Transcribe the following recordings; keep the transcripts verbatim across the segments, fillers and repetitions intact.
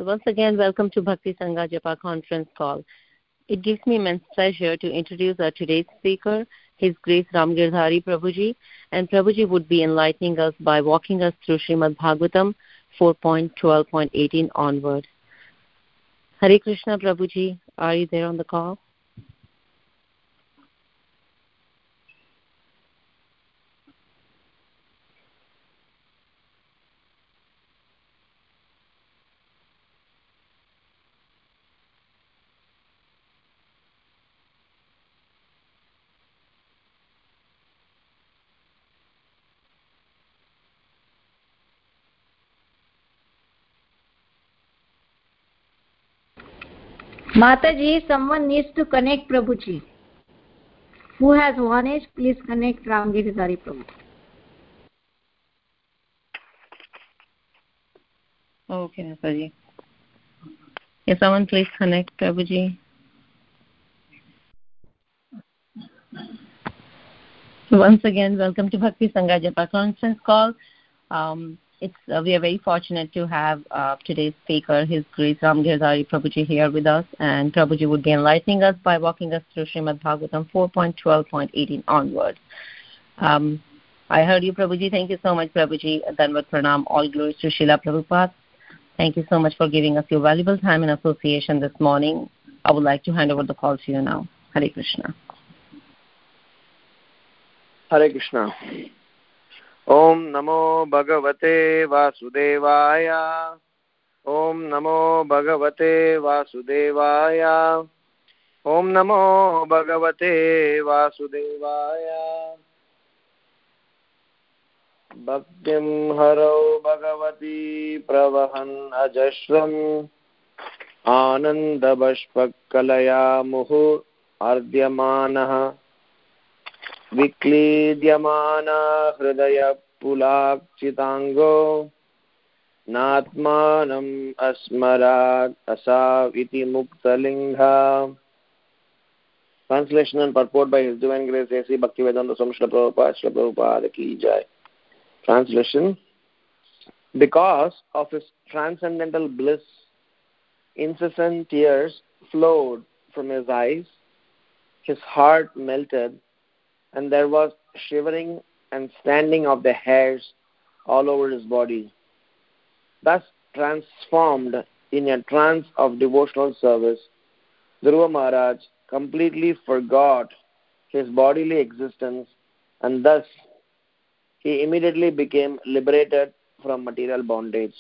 So once again, welcome to Bhakti Sangha Japa conference call. It gives me immense pleasure to introduce our today's speaker, His Grace Ramgirdhari Prabhuji, and Prabhuji would be enlightening us by walking us through Srimad Bhagavatam four point twelve point eighteen onward. Hare Krishna Prabhuji, are you there on the call? Mataji, someone needs to connect Prabhuji. Who has Vanesh, please connect Ramgiridhari Prabhu. Okay, Mataji. Can someone please connect Prabhuji? So once again, welcome to Bhakti Sangha Japa conference call. Um, It's, uh, we are very fortunate to have uh, today's speaker, His Grace Ramgirdhari Prabhuji, here with us, and Prabhuji would be enlightening us by walking us through Srimad Bhagavatam four point twelve point eighteen onwards. Um, I heard you, Prabhuji. Thank you so much, Prabhuji. Danvat Pranam. All glories to Srila Prabhupada. Thank you so much for giving us your valuable time and association this morning. I would like to hand over the call to you now. Hare Krishna. Hare Krishna. Om Namo Bhagavate Vasudevaya. Om Namo Bhagavate Vasudevaya. Om Namo Bhagavate Vasudevaya. Bhaktim Haro Bhagavati Pravahan Ajashram Ananda Bashpakalaya Muhu Ardhyamanaha Viklidyamana Hridaya Pulakchitango Natmanam Asmarat Asaviti Muktalingha. Translation and purport by His Divine Grace A C Bhaktivedanta Swami Srila Prabhupada. Srila Prabhupada Ki Jai. Translation. Because of his transcendental bliss, incessant tears flowed from his eyes, his heart melted, and there was shivering and standing of the hairs all over his body. Thus transformed in a trance of devotional service, Dhruva Maharaj completely forgot his bodily existence, and thus he immediately became liberated from material bondage.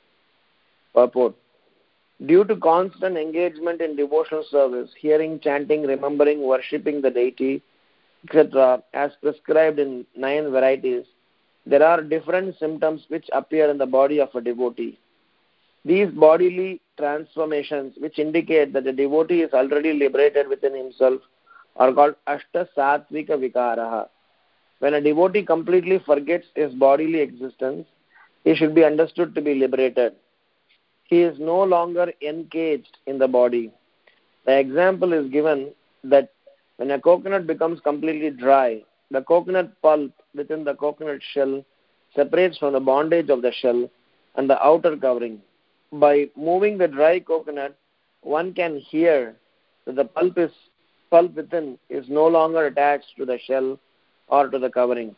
Purport. Due to constant engagement in devotional service, hearing, chanting, remembering, worshipping the deity, et cetera, as prescribed in nine varieties, there are different symptoms which appear in the body of a devotee. These bodily transformations, which indicate that the devotee is already liberated within himself, are called Ashta Sattvika Vikaraha. When a devotee completely forgets his bodily existence, he should be understood to be liberated. He is no longer encaged in the body. The example is given that when a coconut becomes completely dry, the coconut pulp within the coconut shell separates from the bondage of the shell and the outer covering. By moving the dry coconut, one can hear that the pulp, is, pulp within is no longer attached to the shell or to the covering.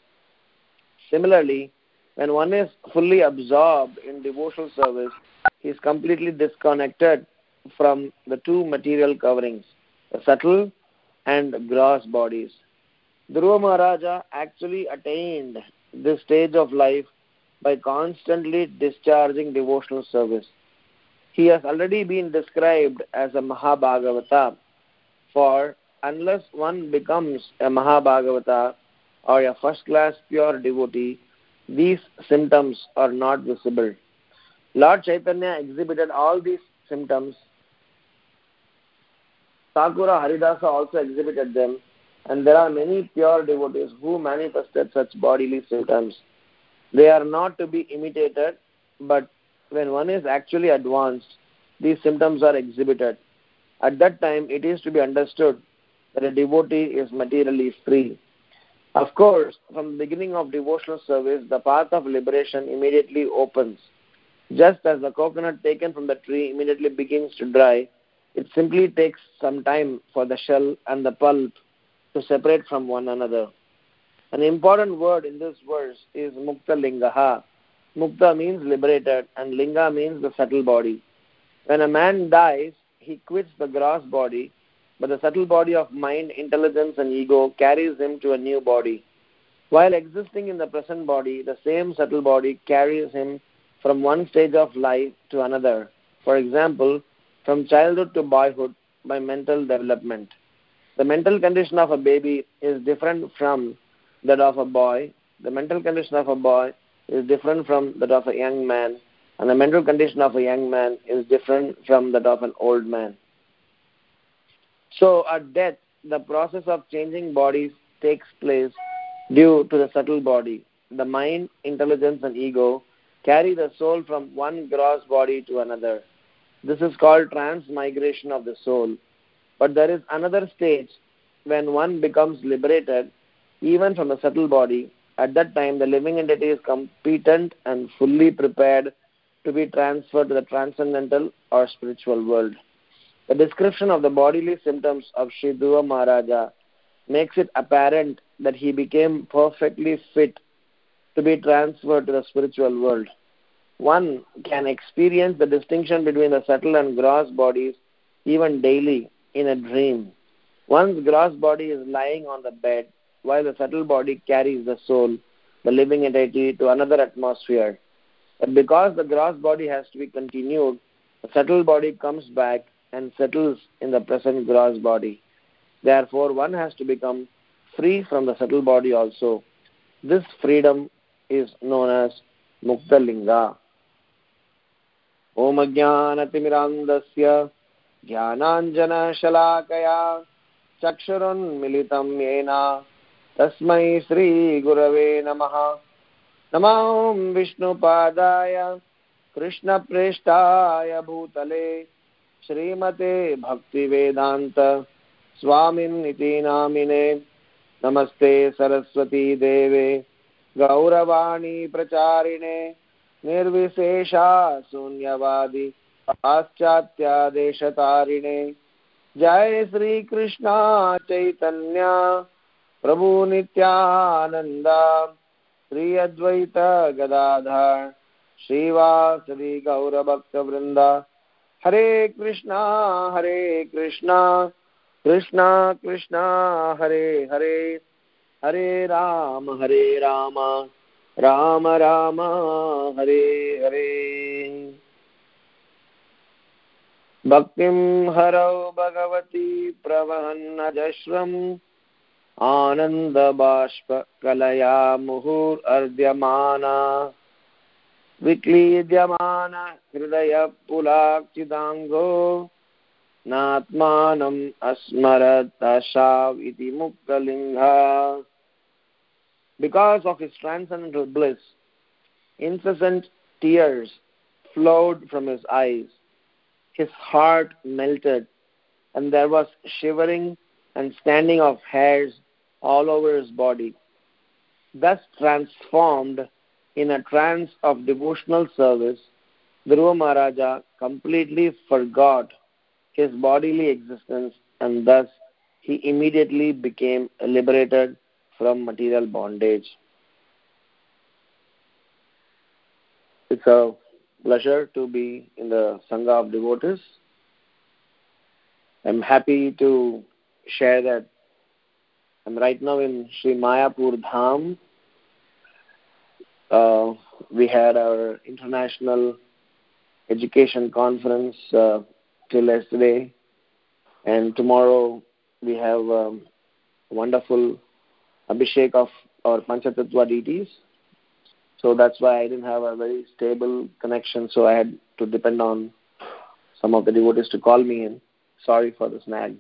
Similarly, when one is fully absorbed in devotional service, he is completely disconnected from the two material coverings, the subtle and gross bodies. Dhruva Maharaja actually attained this stage of life by constantly discharging devotional service. He has already been described as a Mahabhagavata, for unless one becomes a Mahabhagavata or a first-class pure devotee, these symptoms are not visible. Lord Chaitanya exhibited all these symptoms. Thakura Haridasa also exhibited them, and there are many pure devotees who manifested such bodily symptoms. They are not to be imitated, but when one is actually advanced, these symptoms are exhibited. At that time, it is to be understood that a devotee is materially free. Of course, from the beginning of devotional service, the path of liberation immediately opens. Just as the coconut taken from the tree immediately begins to dry, it simply takes some time for the shell and the pulp to separate from one another. An important word in this verse is Mukta Lingaha. Mukta means liberated and Linga means the subtle body. When a man dies, he quits the gross body, but the subtle body of mind, intelligence and ego carries him to a new body. While existing in the present body, the same subtle body carries him from one stage of life to another. For example, from childhood to boyhood by mental development. The mental condition of a baby is different from that of a boy. The mental condition of a boy is different from that of a young man. And the mental condition of a young man is different from that of an old man. So at death, the process of changing bodies takes place due to the subtle body. The mind, intelligence and ego carry the soul from one gross body to another. This is called transmigration of the soul. But there is another stage when one becomes liberated even from the subtle body. At that time, the living entity is competent and fully prepared to be transferred to the transcendental or spiritual world. The description of the bodily symptoms of Sri Dhruva Maharaja makes it apparent that he became perfectly fit to be transferred to the spiritual world. One can experience the distinction between the subtle and gross bodies even daily in a dream. One's gross body is lying on the bed while the subtle body carries the soul, the living entity, to another atmosphere. But because the gross body has to be continued, the subtle body comes back and settles in the present gross body. Therefore, one has to become free from the subtle body also. This freedom is known as Mukta Linga. Om Ajnanatimmirandasya Jnananjana Shalakaya Chakshurun Militam Yena Tasmai Sri Gurave Namaha. Namam Vishnu Padaya Krishna Preshtaya Bhutale Srimate Bhakti Vedanta Swamin Niti Namine. Namaste Saraswati Deve Gauravani Pracharine Nirvishesha Sunyavadi Paschatya Deshatarine. Jai Sri Krishna Chaitanya Prabhu Nityananda Sri Advaita Gadadhar Srivasadi Gaura Bhakta Vrinda. Hare Krishna Hare Krishna Krishna Krishna Hare Hare Hare Rama Hare Rama Rama Rama Hare Hare. Bhaktim Harau Bhagavati Pravahanna Jashram Ananda Bashpa Kalaya Muhur Ardyamana Viklidyamana Hridaya Pulak Chidango Natmanam Asmarat Ashav Iti Mukta Lingha. Because of his transcendental bliss, incessant tears flowed from his eyes. His heart melted, and there was shivering and standing of hairs all over his body. Thus transformed in a trance of devotional service, Dhruva Maharaja completely forgot his bodily existence, and thus he immediately became liberated from material bondage. It's a pleasure to be in the Sangha of Devotees. I'm happy to share that I'm right now in Sri Mayapur Dham. Uh, we had our international education conference uh, till yesterday, and tomorrow we have um, wonderful Abhishek of our Panchatattva deities. So that's why I didn't have a very stable connection, so I had to depend on some of the devotees to call me in. Sorry for the snag.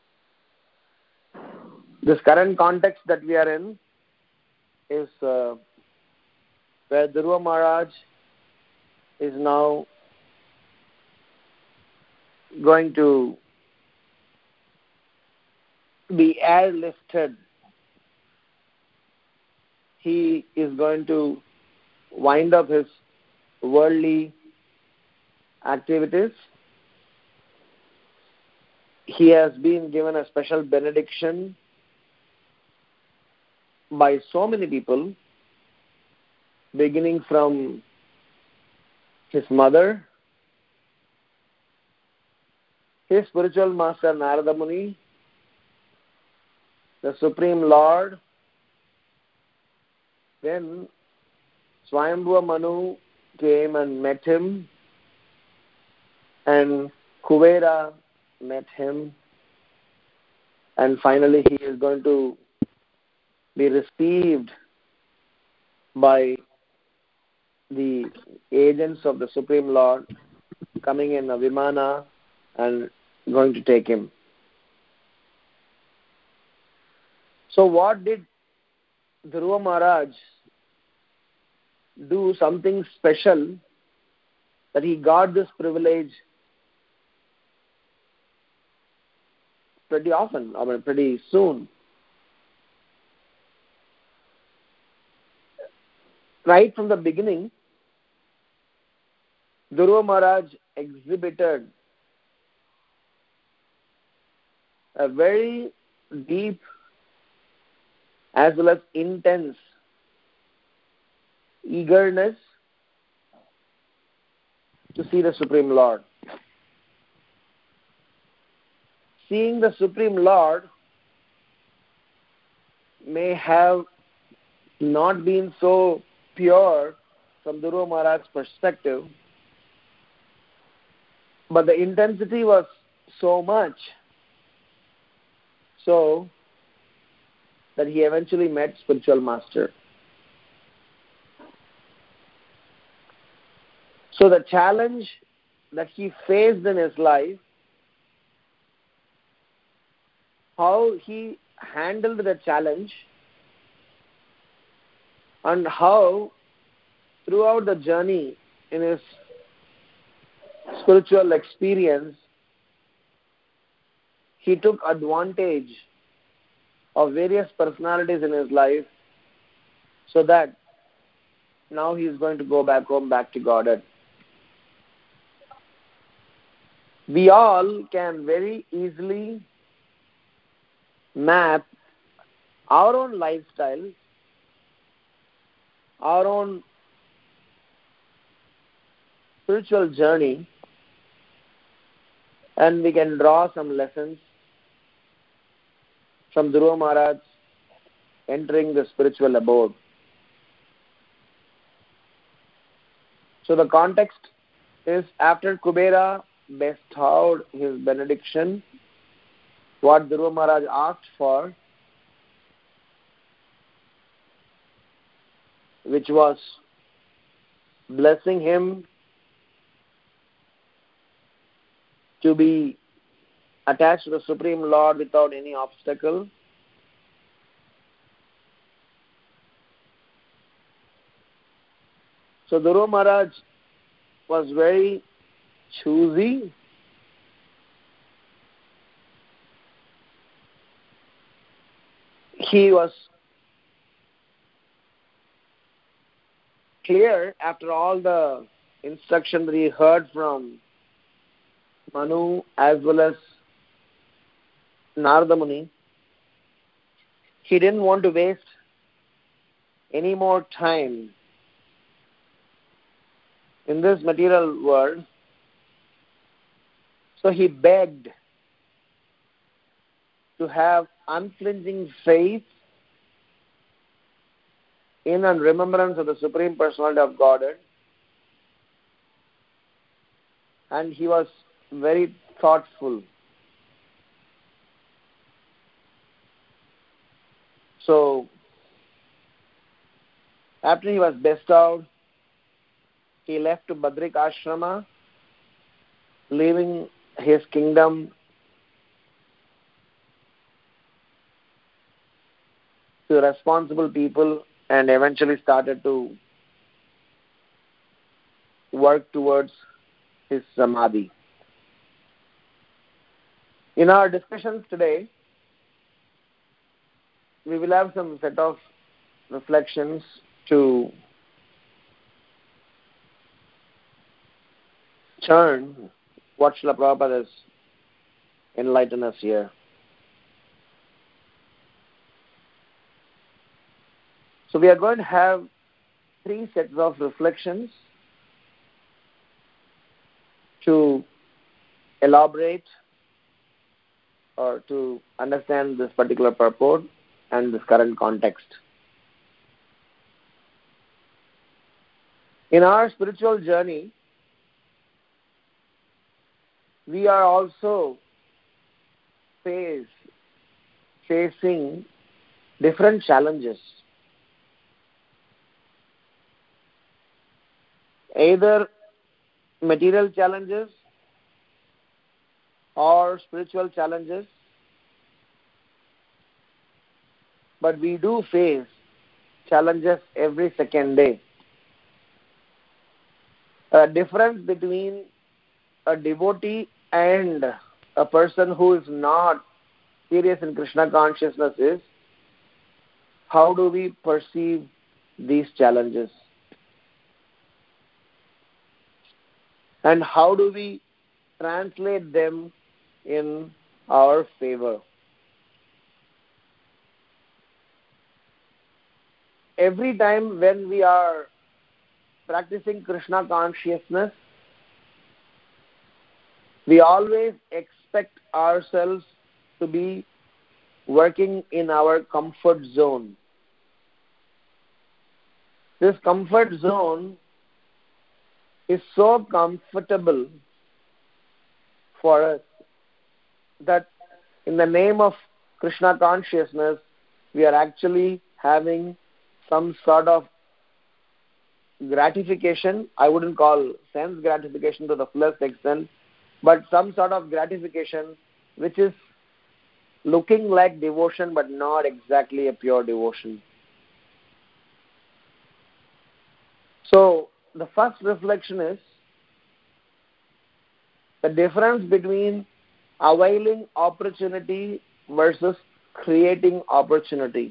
This current context that we are in is uh, where Dhruva Maharaj is now going to be airlifted. He is going to wind up his worldly activities. He has been given a special benediction by so many people, beginning from his mother, his spiritual master Narada Muni, the Supreme Lord, then Swayambhuva Manu came and met him, and Kuvera met him, and finally he is going to be received by the agents of the Supreme Lord coming in a Vimana and going to take him. So what did Dhruva Maharaj do something special that he got this privilege pretty often, I mean pretty soon? Right from the beginning, Dhruva Maharaj exhibited a very deep as well as intense eagerness to see the Supreme Lord. Seeing the Supreme Lord may have not been so pure from Dhruva Maharaj's perspective, but the intensity was so much so that he eventually met spiritual master. So the challenge that he faced in his life, how he handled the challenge, and how throughout the journey in his spiritual experience, he took advantage of various personalities in his life so that now he is going to go back home, back to Godhead. We all can very easily map our own lifestyle, our own spiritual journey, and we can draw some lessons from Dhruva Maharaj entering the spiritual abode. So the context is, after Kubera bestowed his benediction, what Dhruva Maharaj asked for, which was blessing him to be attached to the Supreme Lord without any obstacle. So Dhruva Maharaj was very choosy. He was clear after all the instruction that he heard from Manu as well as Narada Muni. He didn't want to waste any more time in this material world. So he begged to have unflinching faith in and remembrance of the Supreme Personality of Godhead. And he was very thoughtful. So, after he was bestowed, he left to Badrik Ashrama, leaving his kingdom to responsible people, and eventually started to work towards his samadhi. In our discussions today, we will have some set of reflections to turn what Srila Prabhupada has enlightened us here. So we are going to have three sets of reflections to elaborate or to understand this particular purport and this current context. In our spiritual journey, we are also face, facing different challenges. Either material challenges or spiritual challenges, but we do face challenges every second day. A difference between a devotee and a person who is not serious in Krishna consciousness is how do we perceive these challenges and how do we translate them in our favor. Every time when we are practicing Krishna consciousness, we always expect ourselves to be working in our comfort zone. This comfort zone is so comfortable for us that in the name of Krishna consciousness, we are actually having some sort of gratification. I wouldn't call sense gratification to the fullest extent, but some sort of gratification which is looking like devotion but not exactly a pure devotion. So the first reflection is the difference between availing opportunity versus creating opportunity.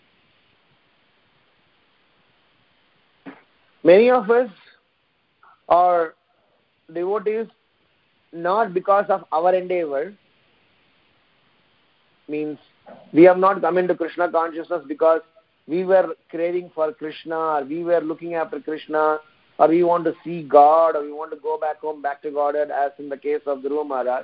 Many of us are devotees not because of our endeavor, means we have not come into Krishna consciousness because we were craving for Krishna, or we were looking after Krishna, or we want to see God, or we want to go back home, back to Godhead, as in the case of Dhruva Maharaj.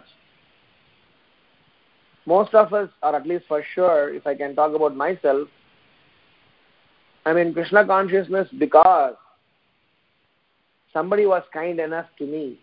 Most of us, or at least for sure, if I can talk about myself, I'm in Krishna consciousness because somebody was kind enough to me.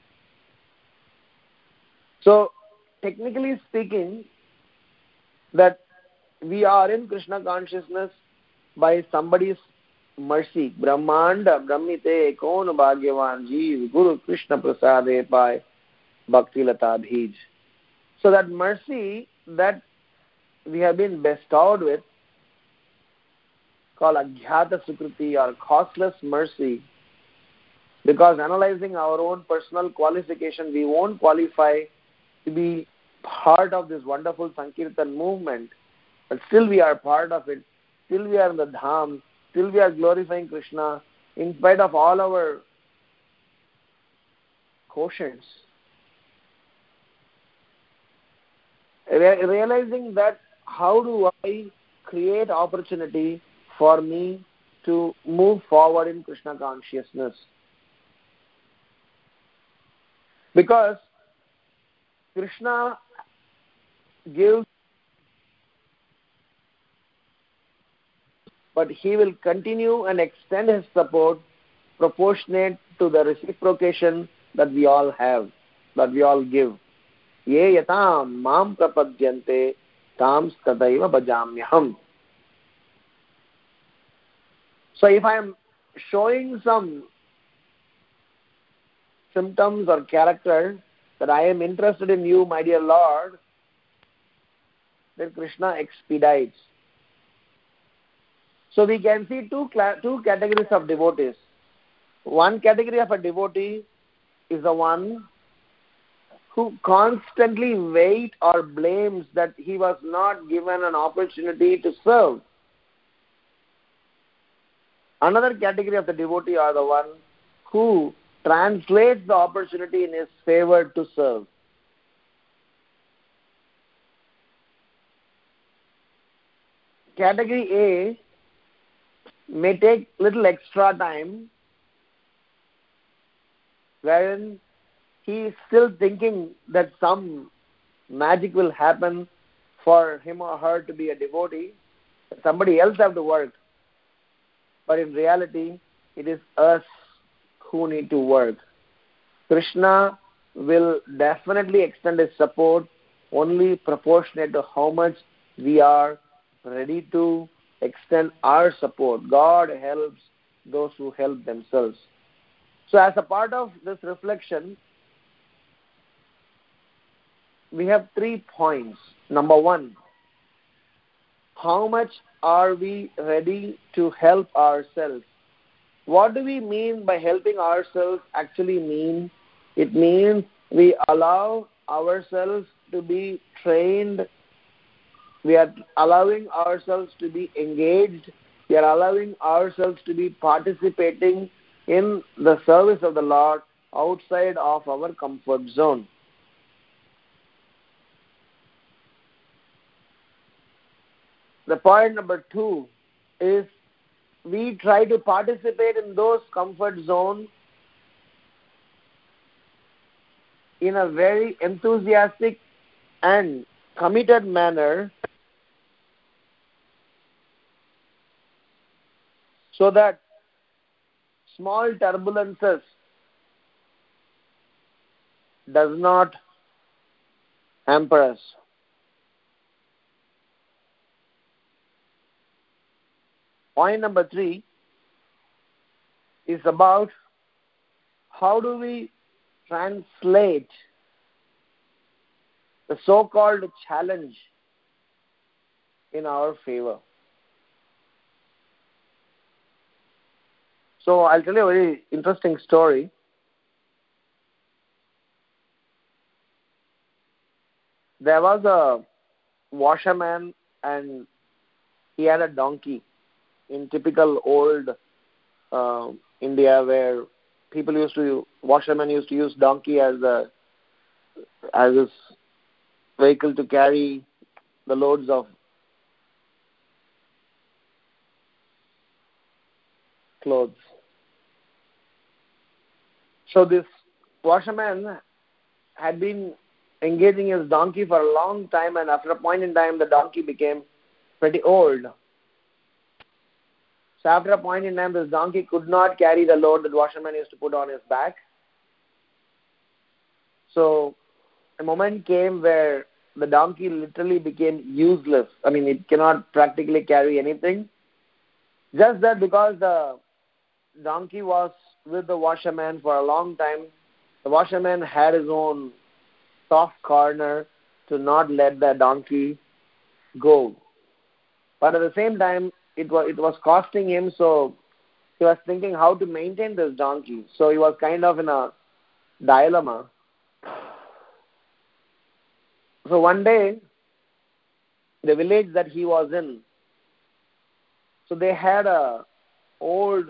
So, technically speaking, that we are in Krishna consciousness by somebody's mercy. Brahmanda Brahmite Kon Bhagyavan Jeev Guru Krishna Prasade Pai Bhakti Lata Bhij. So that mercy that we have been bestowed with, called Ajnata Sukriti or costless mercy, because analyzing our own personal qualification, we won't qualify to be part of this wonderful Sankirtan movement, but still we are part of it, still we are in the Dham, still we are glorifying Krishna, in spite of all our quotients. Re- realizing that, how do I create opportunity for me to move forward in Krishna consciousness? Because Krishna gives, but he will continue and extend his support proportionate to the reciprocation that we all have, that we all give. Ye yatam mam prapadyante tam tadaiva bhajamyaham. So if I am showing some symptoms or character that I am interested in you, my dear Lord, then Krishna expedites. So we can see two, two categories of devotees. One category of a devotee is the one who constantly waits or blames that he was not given an opportunity to serve. Another category of the devotee are the one who translates the opportunity in his favor to serve. Category A may take little extra time, wherein he is still thinking that some magic will happen for him or her to be a devotee. Somebody else have to work. But in reality, it is us who need to work. Krishna will definitely extend his support only proportionate to how much we are ready to extend our support. God helps those who help themselves. So as a part of this reflection, we have three points. Number one, how much are we ready to help ourselves? What do we mean by helping ourselves actually mean? It means we allow ourselves to be trained. We are allowing ourselves to be engaged. We are allowing ourselves to be participating in the service of the Lord outside of our comfort zone. The point number two is we try to participate in those comfort zones in a very enthusiastic and committed manner so that small turbulences does not hamper us. Point number three is about how do we translate the so-called challenge in our favor. So I'll tell you a very interesting story. There was a washerman and he had a donkey in typical old uh, India, where people used to, washermen used to use donkey as a as a vehicle to carry the loads of clothes. So this washerman had been engaging his donkey for a long time, and after a point in time, the donkey became pretty old. So after a point in time, this donkey could not carry the load that the washerman used to put on his back. So a moment came where the donkey literally became useless. I mean, it cannot practically carry anything. Just that because the donkey was with the washerman for a long time, the washerman had his own soft corner to not let the donkey go. But at the same time, it was it was costing him, so he was thinking how to maintain this donkey. So he was kind of in a dilemma. So one day, the village that he was in, so they had a old,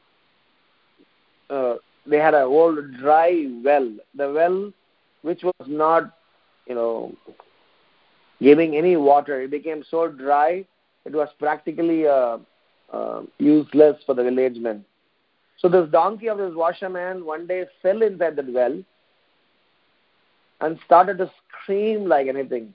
uh, they had an old dry well. The well, which was not, you know, giving any water, it became so dry, it was practically uh, uh, useless for the villagemen. So this donkey of this washerman one day fell inside that well and started to scream like anything.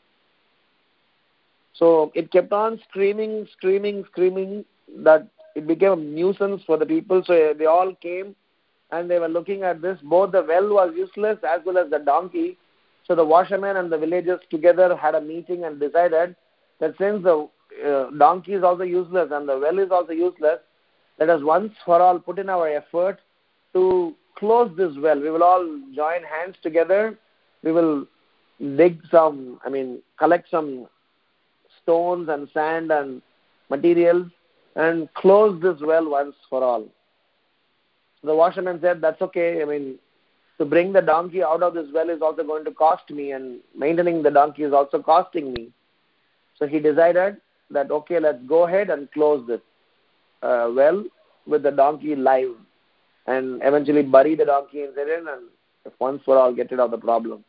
So it kept on screaming, screaming, screaming, that it became a nuisance for the people. So they all came and they were looking at this. Both the well was useless as well as the donkey. So the washerman and the villagers together had a meeting and decided that since the uh, donkey is also useless and the well is also useless, let us once for all put in our effort to close this well. We will all join hands together. We will dig some, I mean, collect some stones and sand and materials and close this well once for all. The washerman said, that's okay. I mean, to bring the donkey out of this well is also going to cost me, and maintaining the donkey is also costing me. So he decided that, okay, let's go ahead and close this uh, well with the donkey live. and eventually bury the donkey inside it and once for all get rid of the problem.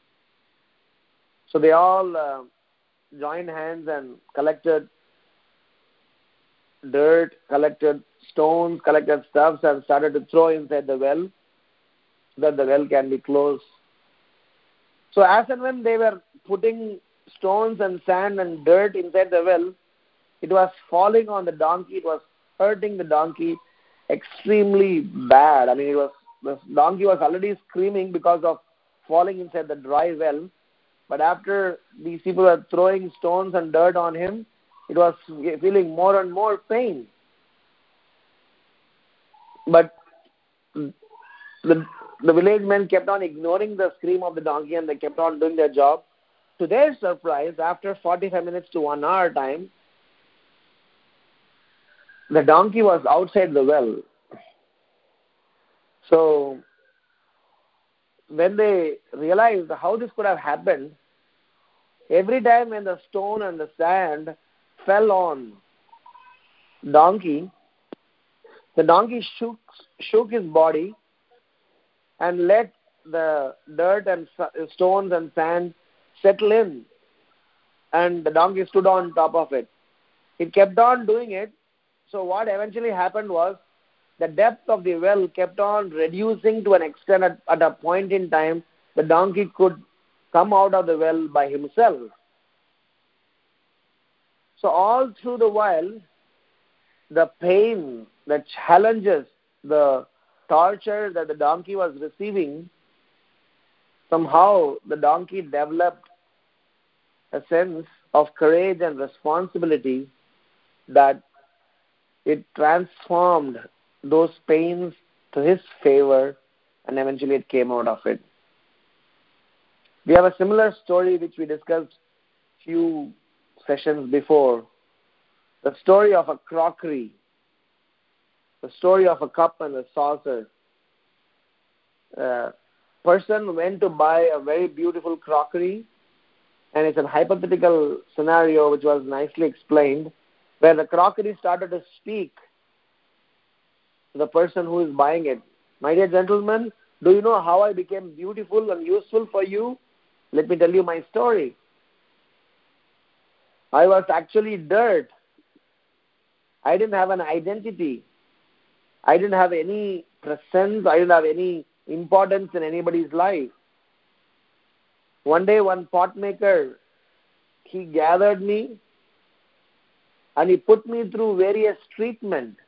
So they all uh, joined hands and collected dirt, collected stones, collected stuffs and started to throw inside the well so that the well can be closed. So as and when they were putting stones and sand and dirt inside the well, it was falling on the donkey, it was hurting the donkey extremely bad. I mean, it was the donkey was already screaming because of falling inside the dry well. But after these people were throwing stones and dirt on him, it was feeling more and more pain. But the, the village men kept on ignoring the scream of the donkey and they kept on doing their job. To their surprise, after forty-five minutes to one hour time, the donkey was outside the well. So when they realized how this could have happened, every time when the stone and the sand fell on donkey, the donkey shook, shook his body and let the dirt and stones and sand settle in, and the donkey stood on top of it. It kept on doing it. So what eventually happened was the depth of the well kept on reducing to an extent at, at a point in time the donkey could come out of the well by himself. So all through the while, the pain, the challenges, the torture that the donkey was receiving, somehow the donkey developed a sense of courage and responsibility that it transformed those pains to his favor, and eventually it came out of it. We have a similar story which we discussed few sessions before. The story of a crockery, the story of a cup and a saucer. A person went to buy a very beautiful crockery, and it's a hypothetical scenario which was nicely explained, where the crockery started to speak to the person who is buying it. My dear gentlemen, do you know how I became beautiful and useful for you? Let me tell you my story. I was actually dirt. I didn't have an identity. I didn't have any presence. I didn't have any importance in anybody's life. One day, one pot maker, he gathered me and he put me through various treatments.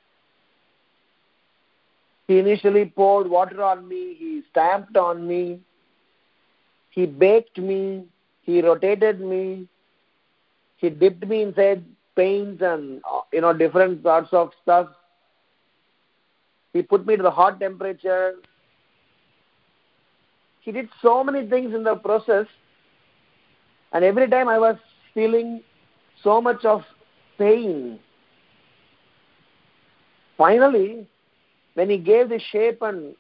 He initially poured water on me, he stamped on me, he baked me, he rotated me, he dipped me inside paints and, you know, different sorts of stuff. He put me to the hot temperature. He did so many things in the process, and every time I was feeling so much of pain. Finally, when he gave the shape and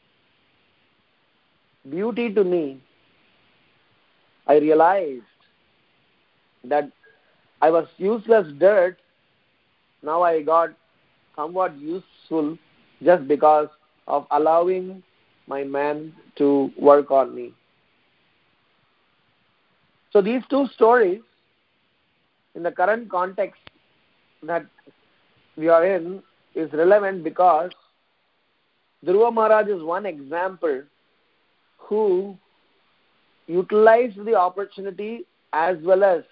beauty to me, I realized that I was useless dirt. Now I got somewhat useful just because of allowing my man to work on me. So these two stories, in the current context that we are in, is relevant because Dhruva Maharaj is one example who utilized the opportunity as well as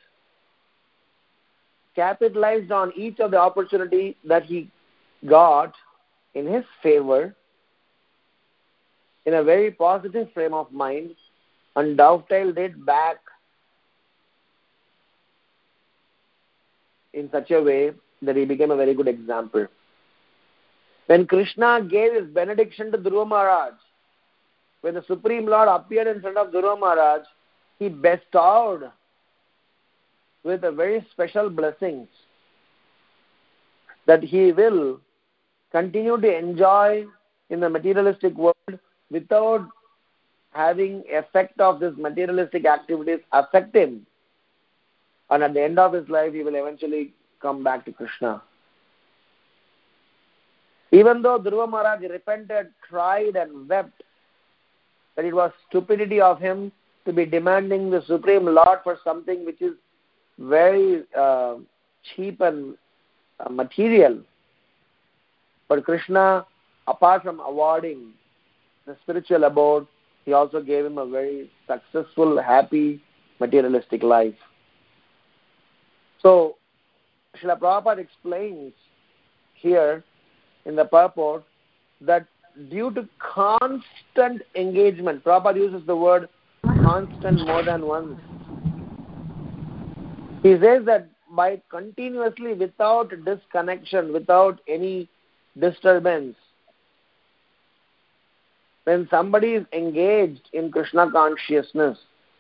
capitalized on each of the opportunity that he got in his favor in a very positive frame of mind and dovetailed it back in such a way that he became a very good example. When Krishna gave his benediction to Dhruva Maharaj, when the Supreme Lord appeared in front of Dhruva Maharaj, he bestowed with a very special blessings that he will continue to enjoy in the materialistic world without having effect of this materialistic activities affect him. And at the end of his life, he will eventually come back to Krishna. Even though Dhruva Maharaj repented, cried and wept that it was stupidity of him to be demanding the Supreme Lord for something which is very uh, cheap and uh, material. But Krishna, apart from awarding the spiritual abode, he also gave him a very successful, happy, materialistic life. So, Srila Prabhupada explains here in the purport that due to constant engagement, Prabhupada uses the word constant more than once. He says that by continuously, without disconnection, without any disturbance, when somebody is engaged in Krishna consciousness,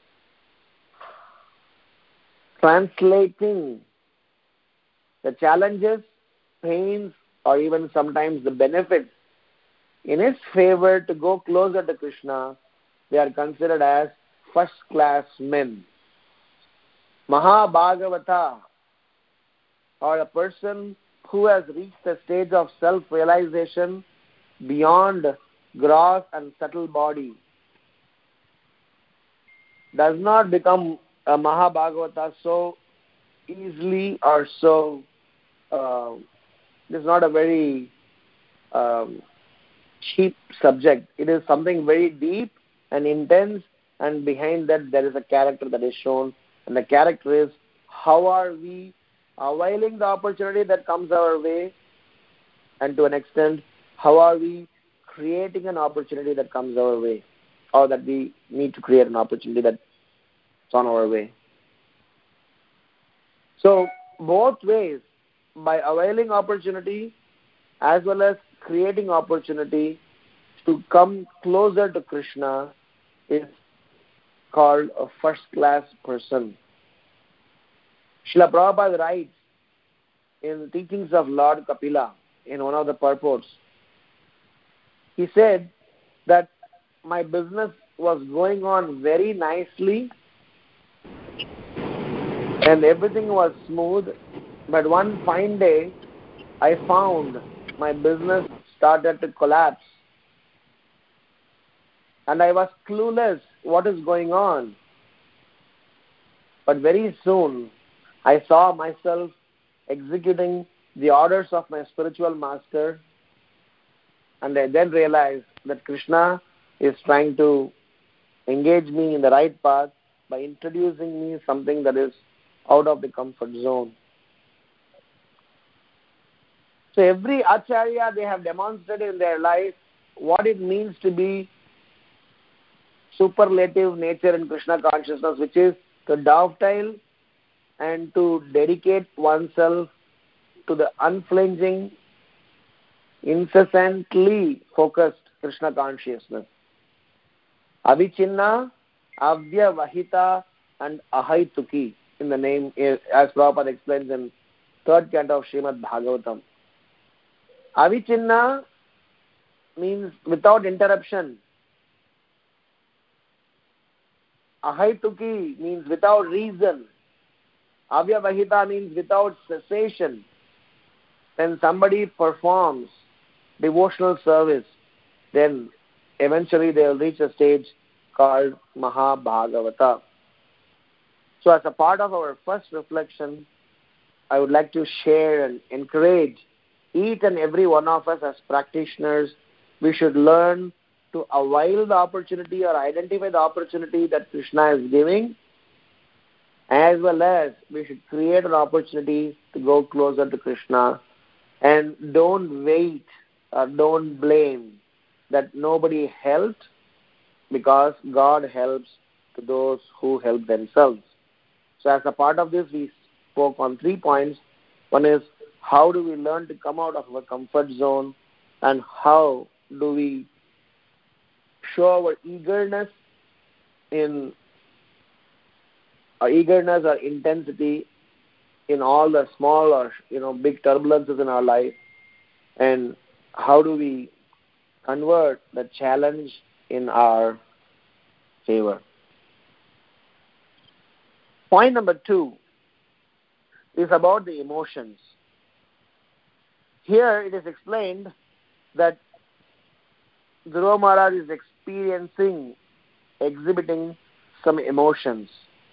translating the challenges, pains, or even sometimes the benefits in his favor to go closer to Krishna, they are considered as first-class men. Mahabhagavata, or a person who has reached the stage of self-realization beyond gross and subtle body, does not become a Mahabhagavata so easily or so, uh, it is not a very um, cheap subject. It is something very deep and intense, and behind that there is a character that is shown, and the character is how are we availing the opportunity that comes our way, and to an extent, how are we creating an opportunity that comes our way, or that we need to create an opportunity that's on our way. So, both ways, by availing opportunity as well as creating opportunity to come closer to Krishna, is called a first-class person. Srila Prabhupada writes in Teachings of Lord Kapila, in one of the purports, he said that my business was going on very nicely and everything was smooth, but one fine day I found my business started to collapse and I was clueless what is going on. But very soon I saw myself executing the orders of my spiritual master, and I then realized that Krishna is trying to engage me in the right path by introducing me something that is out of the comfort zone. So every Acharya, they have demonstrated in their life what it means to be superlative nature in Krishna consciousness, which is to dovetail and to dedicate oneself to the unflinching, incessantly focused Krishna consciousness. Avichinna, Avyavahita, and Ahaituki, in the name, as Prabhupada explains in third canto of Srimad Bhagavatam. Avichinna means without interruption. Ahaituki means without reason. Avyavahita means without cessation. When somebody performs devotional service, then eventually they will reach a stage called Mahabhagavata. So as a part of our first reflection, I would like to share and encourage each and every one of us as practitioners. We should learn to avail the opportunity or identify the opportunity that Krishna is giving, as well as we should create an opportunity to go closer to Krishna, and don't wait or don't blame that nobody helped, because God helps to those who help themselves. So as a part of this, we spoke on three points. One is, how do we learn to come out of our comfort zone, and how do we show our eagerness in our eagerness or intensity in all the small or you know big turbulences in our life, and how do we convert the challenge in our favor. Point number two is about the emotions. Here it is explained that Dhruva Maharaj is experiencing, exhibiting some emotions.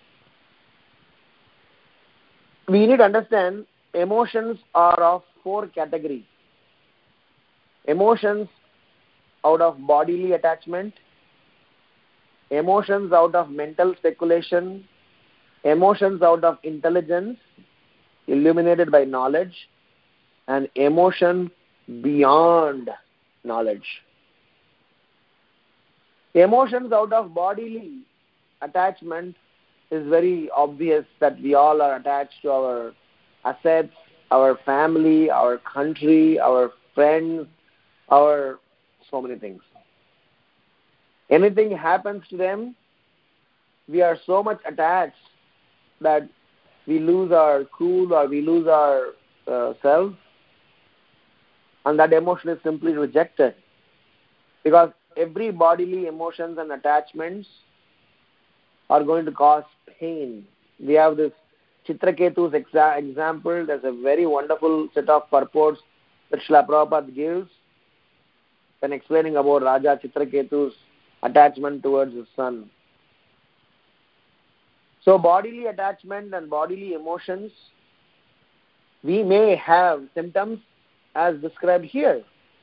We need to understand emotions are of four categories. Emotions out of bodily attachment, emotions out of mental speculation, emotions out of intelligence, illuminated by knowledge, and emotion beyond knowledge. Emotions out of bodily attachment is very obvious that we all are attached to our assets, our family, our country, our friends, our so many things. Anything happens to them, we are so much attached that we lose our cool or we lose our uh, self, and that emotion is simply rejected. Because every bodily emotions and attachments are going to cause pain. We have this Chitraketu's exa- example. There's a very wonderful set of purports that Srila Prabhupada gives when explaining about Raja Chitraketu's attachment towards his son. So bodily attachment and bodily emotions, we may have symptoms as described here.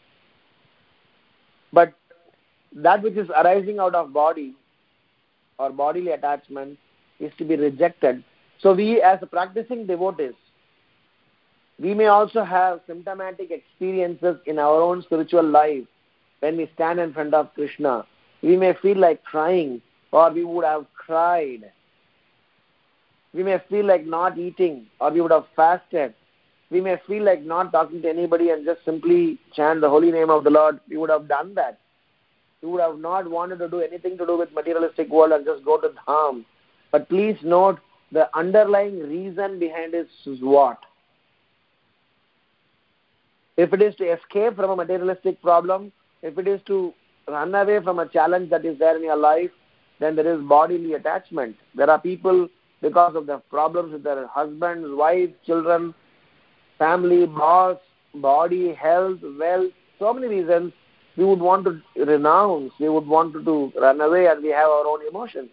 But that which is arising out of body or bodily attachment is to be rejected. So we, as practicing devotees, we may also have symptomatic experiences in our own spiritual life. When we stand in front of Krishna, we may feel like crying, or we would have cried. We may feel like not eating, or we would have fasted. We may feel like not talking to anybody and just simply chant the holy name of the Lord. We would have done that. We would have not wanted to do anything to do with materialistic world and just go to Dham. But please note, the underlying reason behind it is what? If it is to escape from a materialistic problem, if it is to run away from a challenge that is there in your life, then there is bodily attachment. There are people, because of the problems with their husbands, wives, children, family, boss, body, health, wealth, so many reasons, we would want to renounce, we would want to, to run away, and we have our own emotions.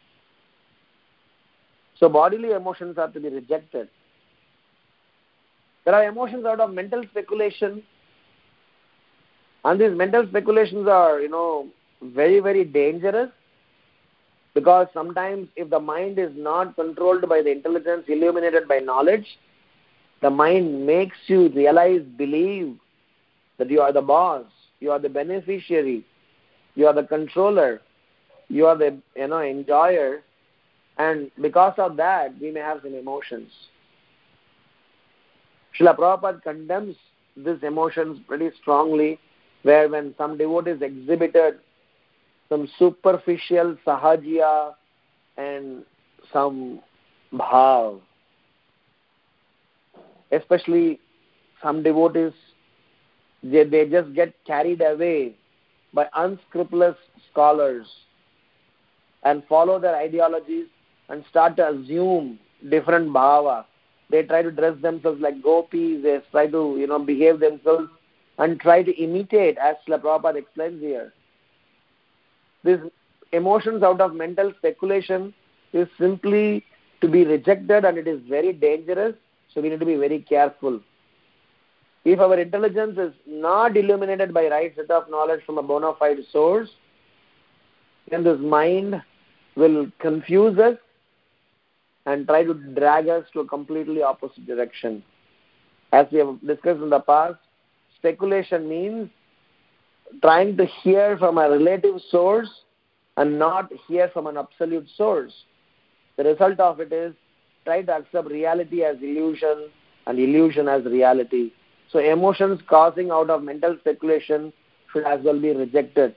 So bodily emotions are to be rejected. There are emotions out of mental speculation, and these mental speculations are, you know, very, very dangerous, because sometimes if the mind is not controlled by the intelligence, illuminated by knowledge, the mind makes you realize, believe that you are the boss, you are the beneficiary, you are the controller, you are the, you know, enjoyer, and because of that, we may have some emotions. Srila Prabhupada condemns these emotions pretty strongly, where when some devotees exhibited some superficial sahajiya and some bhav, especially some devotees, they, they just get carried away by unscrupulous scholars and follow their ideologies and start to assume different bhava. They try to dress themselves like gopis, they try to, you know, behave themselves and try to imitate, as Srila Prabhupada explains here. These emotions out of mental speculation is simply to be rejected, and it is very dangerous, so we need to be very careful. If our intelligence is not illuminated by right set of knowledge from a bona fide source, then this mind will confuse us and try to drag us to a completely opposite direction. As we have discussed in the past, speculation means trying to hear from a relative source and not hear from an absolute source. The result of it is try to accept reality as illusion and illusion as reality. So emotions causing out of mental speculation should as well be rejected.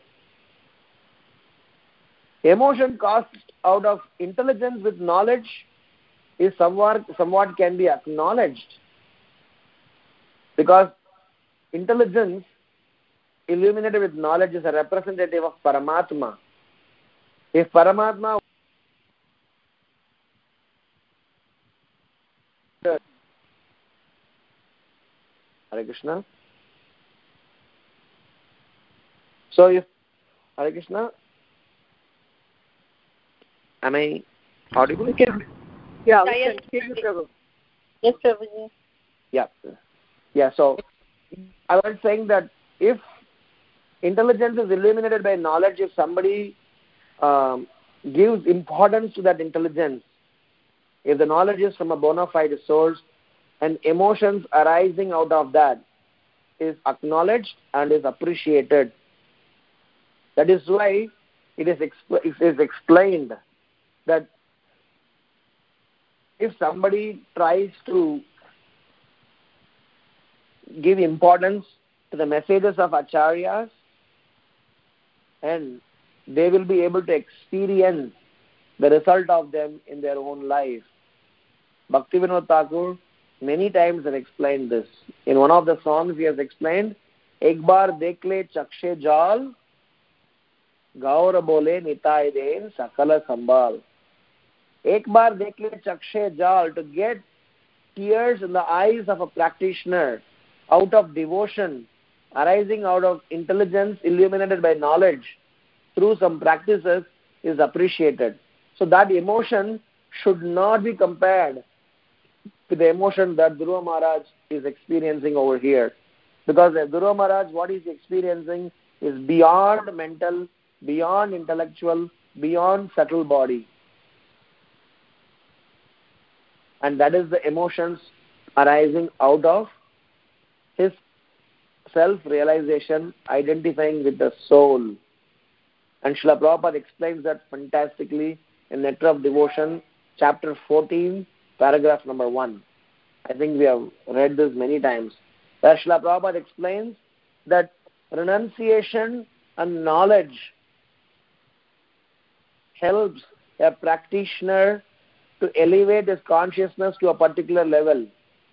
Emotion caused out of intelligence with knowledge is somewhat, somewhat can be acknowledged, because intelligence illuminated with knowledge is a representative of Paramatma. If Paramatma Hare Krishna. So if, Hare Krishna, am I audible? We can, yeah, we can hear you, Prabhu. Yes, Prabhuji. Yeah. Yeah, so I was saying that if intelligence is illuminated by knowledge, if somebody um, gives importance to that intelligence, if the knowledge is from a bona fide source and emotions arising out of that is acknowledged and is appreciated, that is why it is, expl- it is explained that if somebody tries to give importance to the messages of acharyas, and they will be able to experience the result of them in their own life. Bhaktivinoda Thakur many times has explained this. In one of the songs he has explained, Ek bar dekh le chakshe jal, gaur bole nitai den sakala sambal. Ek bar dekh le chakshe jal, to get tears in the eyes of a practitioner out of devotion, arising out of intelligence illuminated by knowledge through some practices, is appreciated. So that emotion should not be compared to the emotion that Dhruva Maharaj is experiencing over here. Because Dhruva Maharaj, what he's experiencing is beyond mental, beyond intellectual, beyond subtle body. And that is the emotions arising out of his self-realization, identifying with the soul. And Srila Prabhupada explains that fantastically in Nectar of Devotion, chapter fourteen, paragraph number one. I think we have read this many times. Where Srila Prabhupada explains that renunciation and knowledge helps a practitioner to elevate his consciousness to a particular level.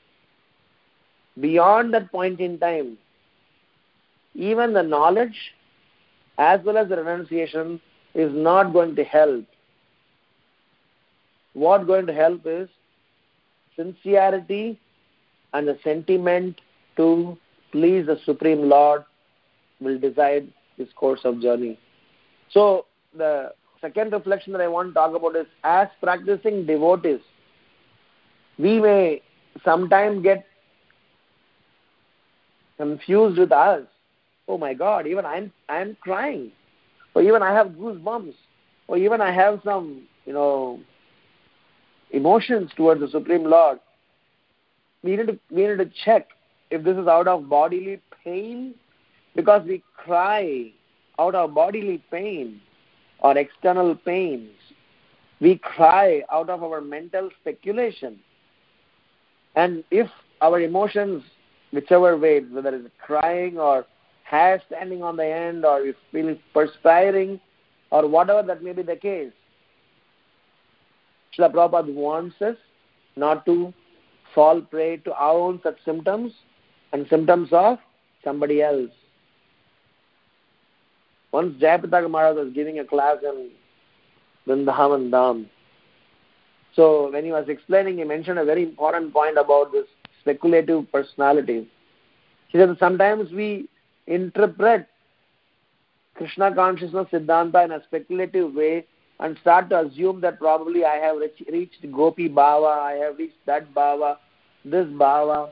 Beyond that point in time, even the knowledge as well as the renunciation is not going to help. What's going to help is sincerity and the sentiment to please the Supreme Lord will decide his course of journey. So the second reflection that I want to talk about is, as practicing devotees, we may sometimes get confused with us. Oh my God, even I'm I'm crying, or even I have goosebumps, or even I have some, you know, emotions towards the Supreme Lord. We need to we need to check if this is out of bodily pain, because we cry out of bodily pain or external pains. We cry out of our mental speculation. And if our emotions, whichever way, whether it's crying or hair standing on the end, or you feel perspiring, or whatever that may be the case, Srila Prabhupada wants us not to fall prey to our own such symptoms and symptoms of somebody else. Once Jayapataka Maharaj was giving a class in Vrindavan Dham. So when he was explaining, he mentioned a very important point about this speculative personalities. He said sometimes we interpret Krishna consciousness Siddhanta in a speculative way and start to assume that probably I have reach, reached Gopi Bhava, I have reached that Bhava, this Bhava.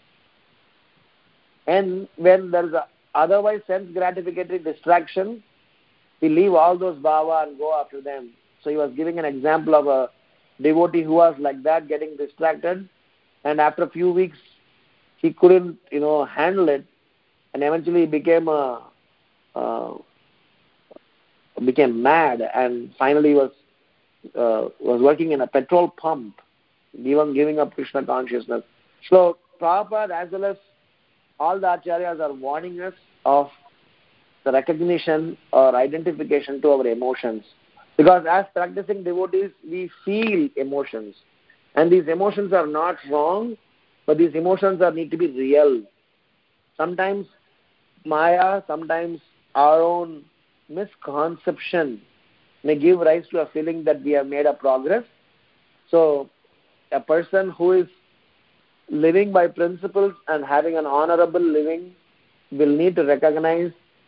And when there is a otherwise sense gratificatory distraction, we leave all those Bhava and go after them. So he was giving an example of a devotee who was like that, getting distracted, and after a few weeks he couldn't, you know, handle it, and eventually he became a uh, became mad, and finally was uh, was working in a petrol pump, even giving up Krishna consciousness. So Prabhupada as well as all the acharyas are warning us of the recognition or identification to our emotions. Because as practicing devotees, we feel emotions. And these emotions are not wrong, but these emotions are need to be real. Sometimes Maya, sometimes our own misconception may give rise to a feeling that we have made a progress. So a person who is living by principles and having an honorable living will need to recognize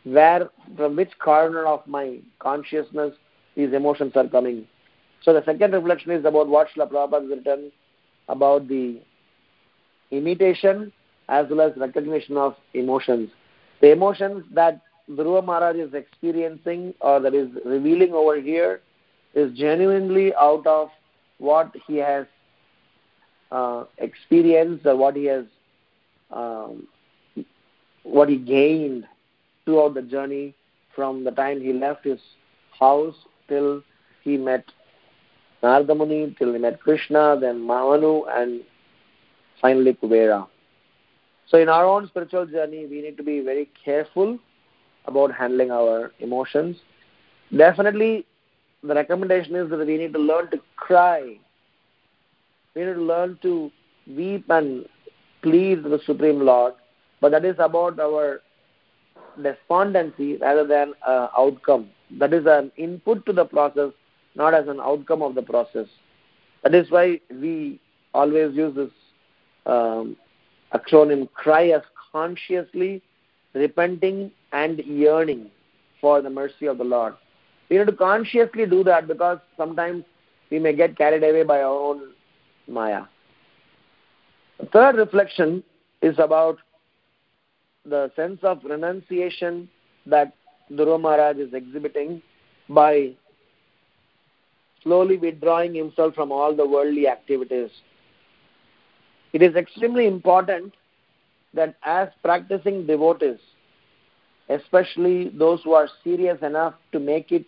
where, from which corner of my consciousness these emotions are coming. So the second reflection is about what Srila Prabhupada has written about the imitation as well as recognition of emotions. The emotions that Dhruva Maharaj is experiencing or that is revealing over here is genuinely out of what he has uh, experienced or what he has um, what he gained throughout the journey from the time he left his house till he met Narada Muni, till he met Krishna, then Manu, and finally Kubera. So in our own spiritual journey, we need to be very careful about handling our emotions. Definitely, the recommendation is that we need to learn to cry. We need to learn to weep and plead with the Supreme Lord, but that is about our despondency rather than uh, outcome. That is an input to the process, not as an outcome of the process. That is why we always use this um, acronym CRY as consciously repenting and yearning for the mercy of the Lord. We need to consciously do that because sometimes we may get carried away by our own maya. The third reflection is about the sense of renunciation that Dhruva Maharaj is exhibiting by slowly withdrawing himself from all the worldly activities. It is extremely important that as practicing devotees, especially those who are serious enough to make it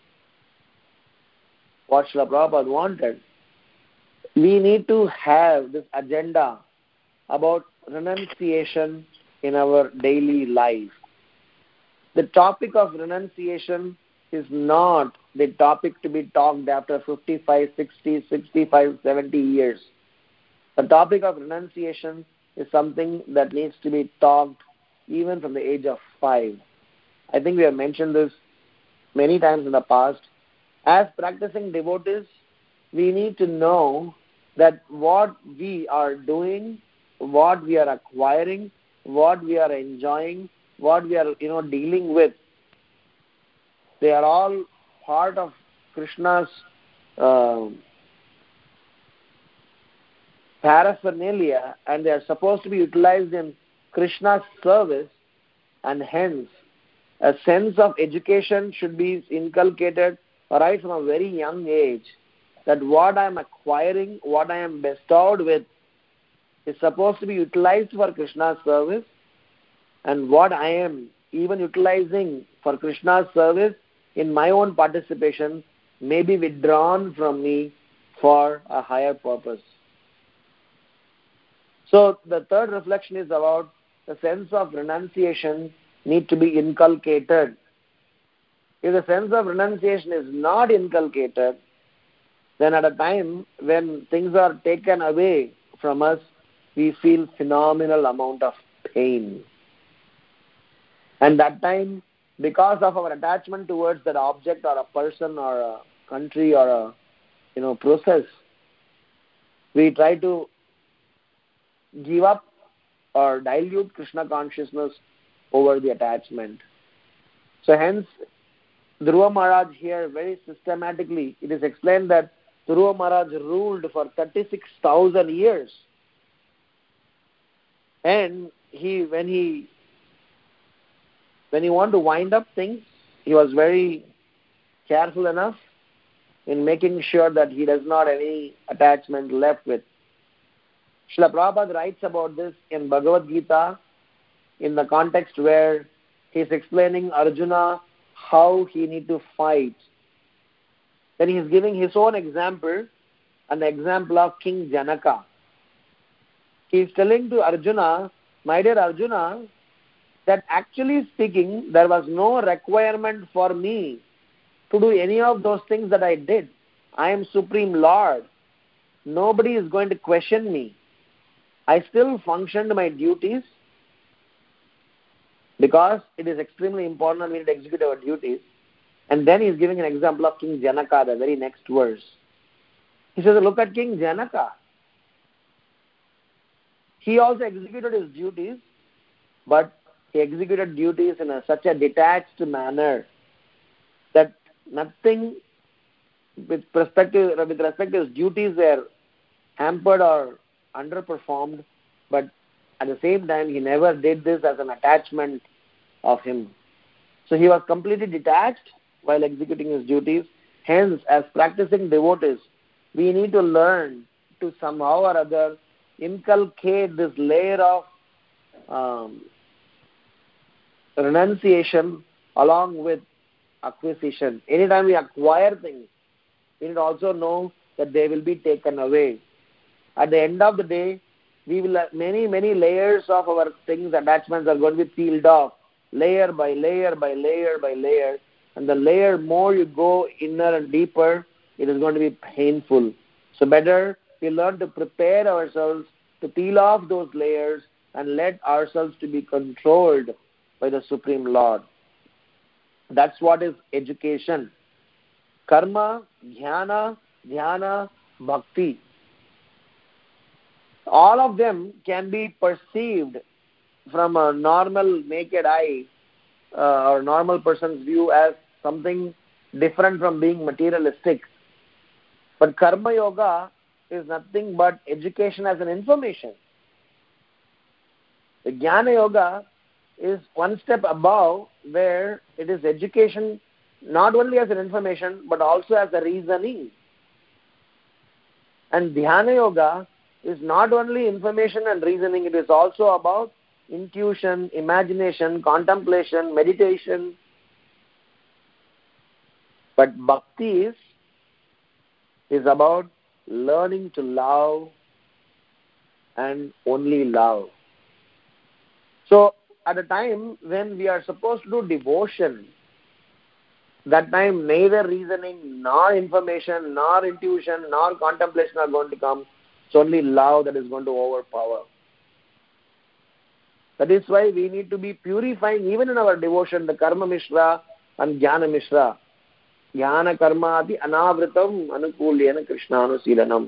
what Srila Prabhupada wanted, we need to have this agenda about renunciation in our daily life. The topic of renunciation is not the topic to be talked after fifty-five, sixty, sixty-five, seventy years. The topic of renunciation is something that needs to be talked even from the age of five. I think we have mentioned this many times in the past. As practicing devotees, we need to know that what we are doing, what we are acquiring, what we are enjoying, what we are, you know, dealing with, they are all part of Krishna's uh, paraphernalia, and they are supposed to be utilized in Krishna's service, and hence a sense of education should be inculcated right from a very young age, that what I am acquiring, what I am bestowed with is supposed to be utilized for Krishna's service, and what I am even utilizing for Krishna's service in my own participation may be withdrawn from me for a higher purpose. So the third reflection is about the sense of renunciation need to be inculcated. If the sense of renunciation is not inculcated, then at a time when things are taken away from us, we feel phenomenal amount of pain. And that time, because of our attachment towards that object or a person or a country or a you know process, we try to give up or dilute Krishna consciousness over the attachment. So hence, Dhruva Maharaj here very systematically, it is explained that Dhruva Maharaj ruled for thirty-six thousand years. And he, when he when he wanted to wind up things, he was very careful enough in making sure that he does not have any attachment left with. Srila Prabhupada writes about this in Bhagavad Gita in the context where he is explaining Arjuna how he need to fight. Then he is giving his own example, an example of King Janaka. He is telling to Arjuna, my dear Arjuna, that actually speaking, there was no requirement for me to do any of those things that I did. I am Supreme Lord. Nobody is going to question me. I still functioned my duties because it is extremely important that we need to execute our duties. And then he is giving an example of King Janaka, the very next verse. He says, look at King Janaka. He also executed his duties, but he executed duties in a, such a detached manner that nothing with respect to, with respect to his duties were hampered or underperformed, but at the same time he never did this as an attachment of him. So he was completely detached while executing his duties. Hence, as practicing devotees, we need to learn to somehow or other inculcate this layer of um, renunciation along with acquisition. Anytime we acquire things, we need to also know that they will be taken away. At the end of the day, we will have many, many layers of our things, attachments are going to be peeled off, layer by layer by layer by layer. And the layer more you go inner and deeper, it is going to be painful. So better we learn to prepare ourselves to peel off those layers and let ourselves to be controlled by the Supreme Lord. That's what is education. Karma, jnana, dhyana, bhakti. All of them can be perceived from a normal naked eye uh, or normal person's view as something different from being materialistic. But Karma Yoga is nothing but education as an information. The Jnana Yoga is one step above, where it is education not only as an information but also as a reasoning. And Dhyana Yoga is not only information and reasoning, it is also about intuition, imagination, contemplation, meditation. But Bhakti is, is about learning to love and only love. So at a time when we are supposed to do devotion, that time neither reasoning, nor information, nor intuition, nor contemplation are going to come. It's only love that is going to overpower. That is why we need to be purifying even in our devotion, the Karma Mishra and Jnana Mishra. Jnana Karmati Anavritam Anukulyana Krishnanu.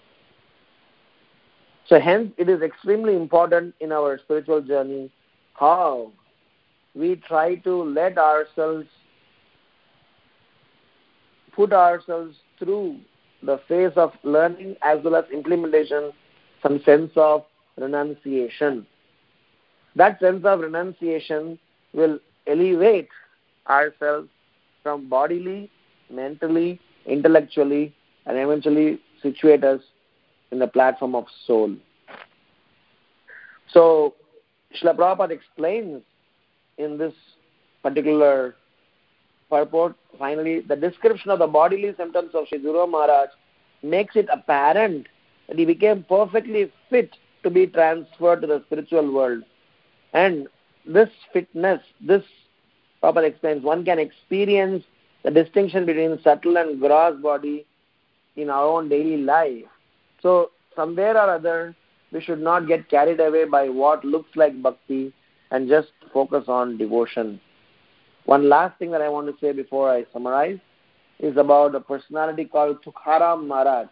So hence it is extremely important in our spiritual journey how we try to let ourselves, put ourselves through the phase of learning as well as implementation, some sense of renunciation. That sense of renunciation will elevate ourselves from bodily, mentally, intellectually, and eventually situate us in the platform of soul. So, Srila Prabhupada explains in this particular purport, finally, the description of the bodily symptoms of Sri Dhruva Maharaj makes it apparent that he became perfectly fit to be transferred to the spiritual world. And this fitness, this, Prabhupada explains, one can experience the distinction between subtle and gross body in our own daily life. So, somewhere or other, we should not get carried away by what looks like bhakti and just focus on devotion. One last thing that I want to say before I summarize is about a personality called Tukaram Maharaj.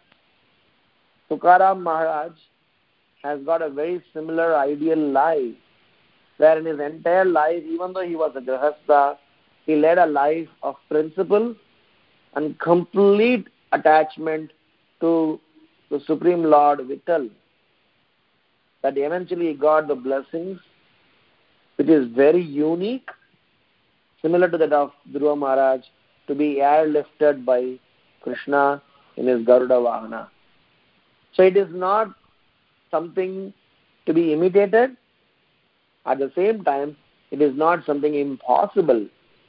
Tukaram Maharaj has got a very similar ideal life, where in his entire life, even though he was a grahastha, he led a life of principle and complete attachment to the Supreme Lord Vittal, that eventually he got the blessings, which is very unique, similar to that of Dhruva Maharaj, to be airlifted by Krishna in his Garuda Vahana. So it is not something to be imitated. At the same time, it is not something impossible.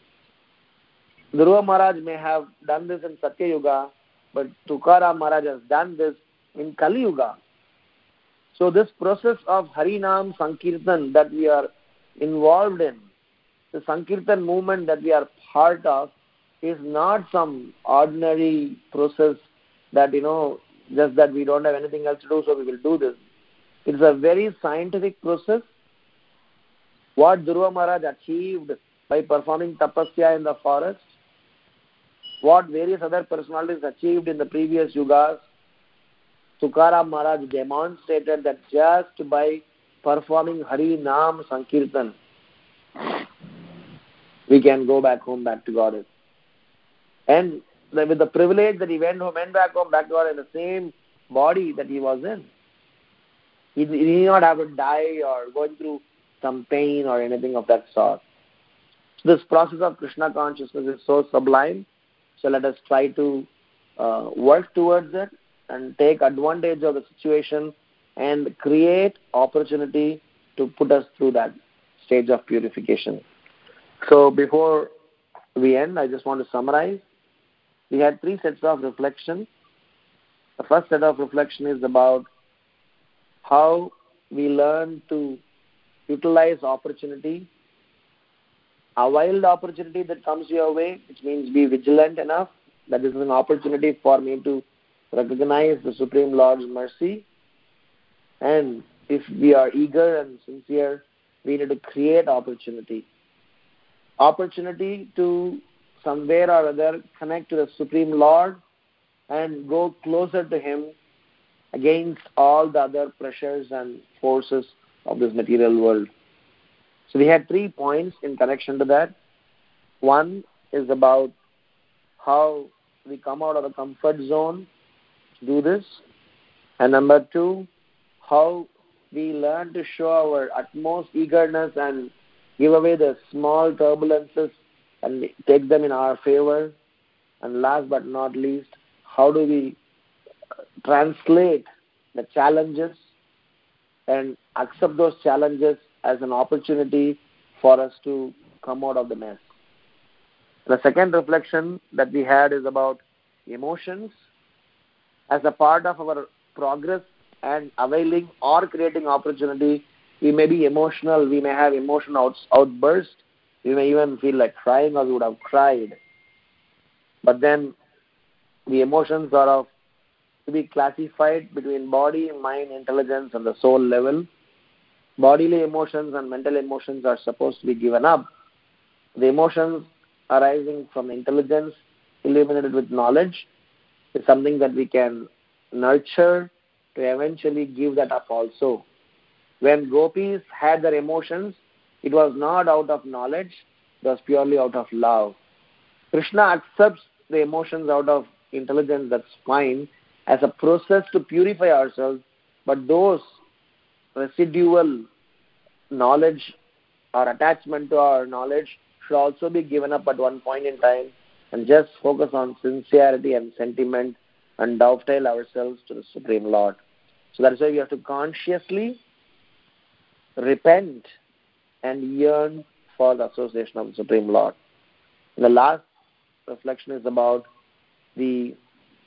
Dhruva Maharaj may have done this in Satya Yuga, but Tukaram Maharaj has done this in Kali Yuga. So this process of Harinam Sankirtan that we are involved in, the Sankirtan movement that we are part of, is not some ordinary process that, you know, just that we don't have anything else to do, so we will do this. It's a very scientific process. What Dhruva Maharaj achieved by performing tapasya in the forest, what various other personalities achieved in the previous yugas, Tukaram Maharaj demonstrated that just by performing Hari Nam Sankirtan, we can go back home, back to Godhead. And with the privilege that he went home, went back home, back to Godhead in the same body that he was in. He, he did not have to die or going through some pain or anything of that sort. So this process of Krishna consciousness is so sublime. So let us try to uh, work towards it and take advantage of the situation and create opportunity to put us through that stage of purification. So before we end, I just want to summarize. We had three sets of reflection. The first set of reflection is about how we learn to utilize opportunity, avail the opportunity that comes your way, which means be vigilant enough that this is an opportunity for me to recognize the Supreme Lord's mercy. And if we are eager and sincere, we need to create opportunity. Opportunity to somewhere or other connect to the Supreme Lord and go closer to Him against all the other pressures and forces of this material world. So we had three points in connection to that. One is about how we come out of the comfort zone to do this. And number two, how we learn to show our utmost eagerness and give away the small turbulences and take them in our favor. And last but not least, how do we translate the challenges and accept those challenges as an opportunity for us to come out of the mess. The second reflection that we had is about emotions. As a part of our progress and availing or creating opportunity, we may be emotional, we may have emotional outs, outbursts, we may even feel like crying or we would have cried. But then the emotions are of to be classified between body, mind, intelligence, and the soul level. Bodily emotions and mental emotions are supposed to be given up. The emotions arising from intelligence, illuminated with knowledge, is something that we can nurture to eventually give that up also. When gopis had their emotions, it was not out of knowledge, it was purely out of love. Krishna accepts the emotions out of intelligence, that's fine, as a process to purify ourselves, but those residual knowledge or attachment to our knowledge should also be given up at one point in time and just focus on sincerity and sentiment and dovetail ourselves to the Supreme Lord. So that's why we have to consciously repent and yearn for the association of the Supreme Lord. And the last reflection is about the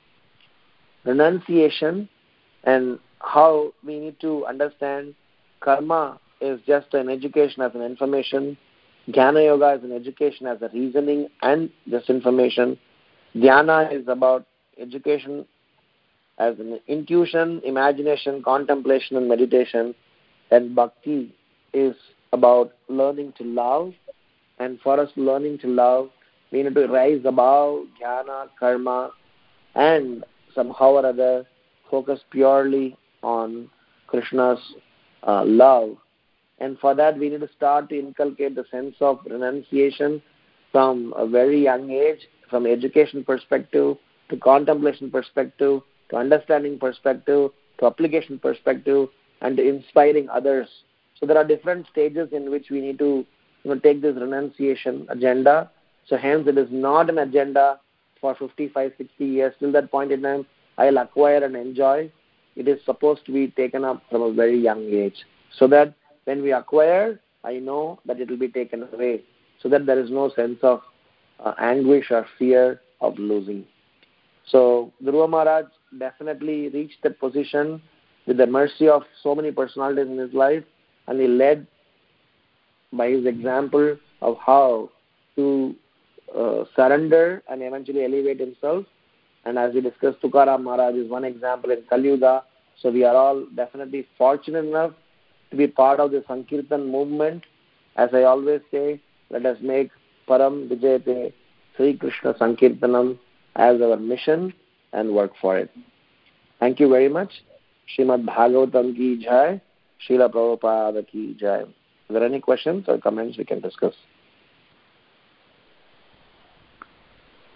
renunciation and how we need to understand karma is just an education as an information, Jnana Yoga is an education as a reasoning and just information, Dhyana is about education as an intuition, imagination, contemplation and meditation, and Bhakti is about learning to love, and for us learning to love, we need to rise above Jnana, Karma, and somehow or other focus purely on Krishna's uh, love. And for that, we need to start to inculcate the sense of renunciation from a very young age, from education perspective, to contemplation perspective, to understanding perspective, to application perspective, and to inspiring others. So there are different stages in which we need to you know, take this renunciation agenda. So hence, it is not an agenda for fifty-five, sixty years. Till that point in time, I'll acquire and enjoy. It is supposed to be taken up from a very young age. So that when we acquire, I know that it will be taken away. So that there is no sense of uh, anguish or fear of losing. So Dhruva Maharaj definitely reached that position with the mercy of so many personalities in his life, and he led by his example of how to uh, surrender and eventually elevate himself. And as we discussed, Tukaram Maharaj is one example in Kali Yuga. So we are all definitely fortunate enough to be part of the Sankirtan movement. As I always say, let us make Param Vijayate Sri Krishna Sankirtanam as our mission and work for it. Thank you very much. Srimad Bhagavatam ki jai, Srila Prabhupada ki jai. Are there any questions or comments we can discuss?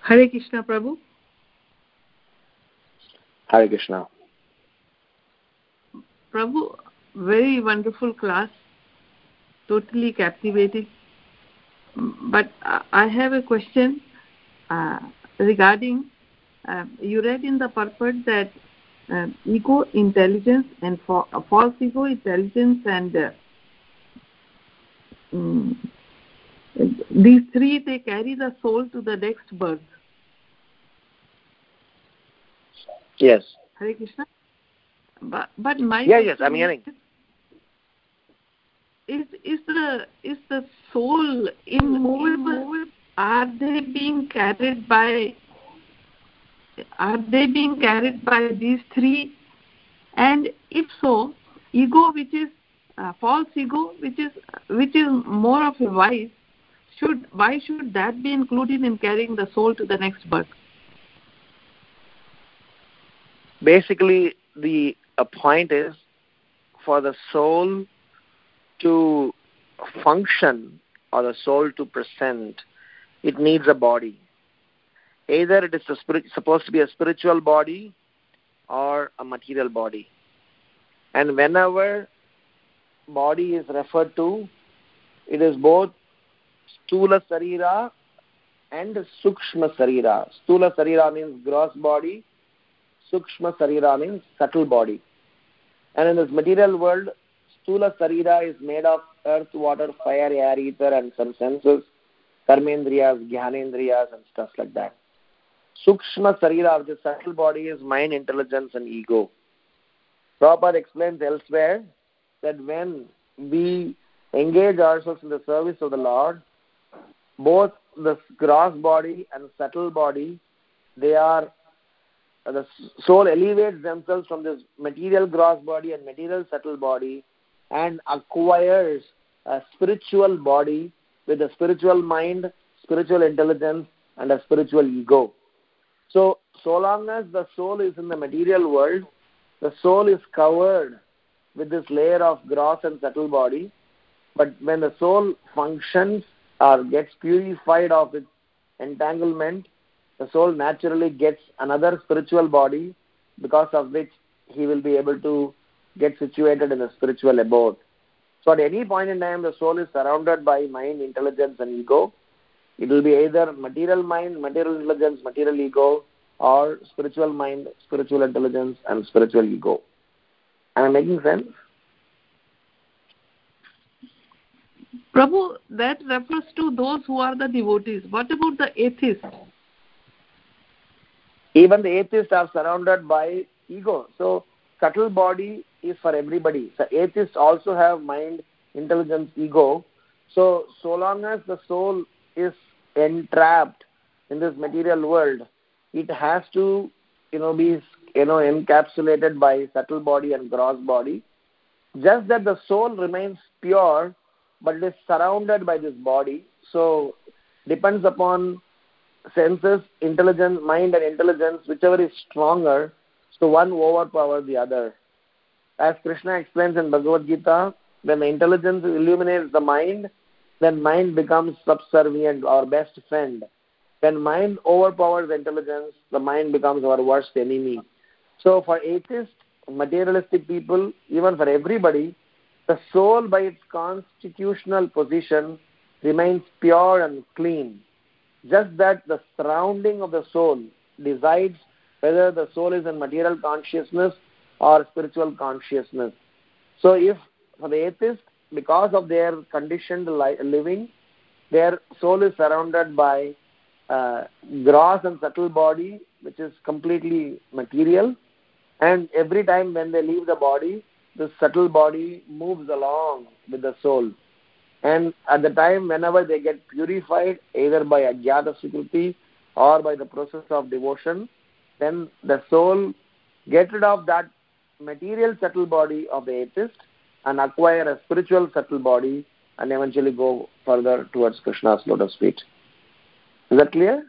Hare Krishna, Prabhu. Hare Krishna. Prabhu, very wonderful class, totally captivating. But I have a question uh, regarding, uh, you read in the purport that uh, ego, intelligence, and fa- uh, false ego, intelligence, and uh, um, these three, they carry the soul to the next birth. Yes. Hare Krishna. But, but my yeah, yes, I'm hearing. Is, is the is the soul immovable? Are they being carried by? Are they being carried by these three? And if so, ego, which is uh, false ego, which is which is more of a vice, should why should that be included in carrying the soul to the next birth? Basically, the a point is for the soul to function or the soul to present, it needs a body. Either it is a spirit, supposed to be a spiritual body or a material body. And whenever body is referred to, it is both Stula Sarira and Sukshma Sarira. Stula Sarira means gross body, Sukshma Sarira means subtle body. And in this material world, Stula Sarira is made of earth, water, fire, air, ether, and some senses, Karmendriyas, Jnanendriyas, and stuff like that. Sukshma Sarira of the subtle body is mind, intelligence, and ego. Prabhupada explains elsewhere that when we engage ourselves in the service of the Lord, both the gross body and subtle body, they are, the soul elevates themselves from this material gross body and material subtle body and acquires a spiritual body with a spiritual mind, spiritual intelligence, and a spiritual ego. So, so long as the soul is in the material world, the soul is covered with this layer of gross and subtle body. But when the soul functions or gets purified of its entanglement, the soul naturally gets another spiritual body, because of which he will be able to get situated in a spiritual abode. So at any point in time, the soul is surrounded by mind, intelligence, and ego. It will be either material mind, material intelligence, material ego, or spiritual mind, spiritual intelligence, and spiritual ego. Am I making sense? Prabhu, that refers to those who are the devotees. What about the atheists? Even the atheists are surrounded by ego. So subtle body is for everybody. So atheists also have mind, intelligence, ego. So, so long as the soul is entrapped in this material world, it has to, you know, be, you know, encapsulated by subtle body and gross body. Just that the soul remains pure, but it is surrounded by this body. So depends upon senses, intelligence, mind and intelligence, whichever is stronger, so one overpowers the other. As Krishna explains in Bhagavad Gita, when the intelligence illuminates the mind, then mind becomes subservient, our best friend. When mind overpowers the intelligence, the mind becomes our worst enemy. So for atheists, materialistic people, even for everybody, the soul by its constitutional position remains pure and clean. Just that the surrounding of the soul decides whether the soul is in material consciousness or spiritual consciousness. So if for the atheist, because of their conditioned li- living, their soul is surrounded by uh, gross and subtle body, which is completely material, and every time when they leave the body, the subtle body moves along with the soul. And at the time, whenever they get purified, either by Ajnata Sukruti or by the process of devotion, then the soul gets rid of that material subtle body of the atheist and acquire a spiritual subtle body and eventually go further towards Krishna's lotus feet. Is that clear?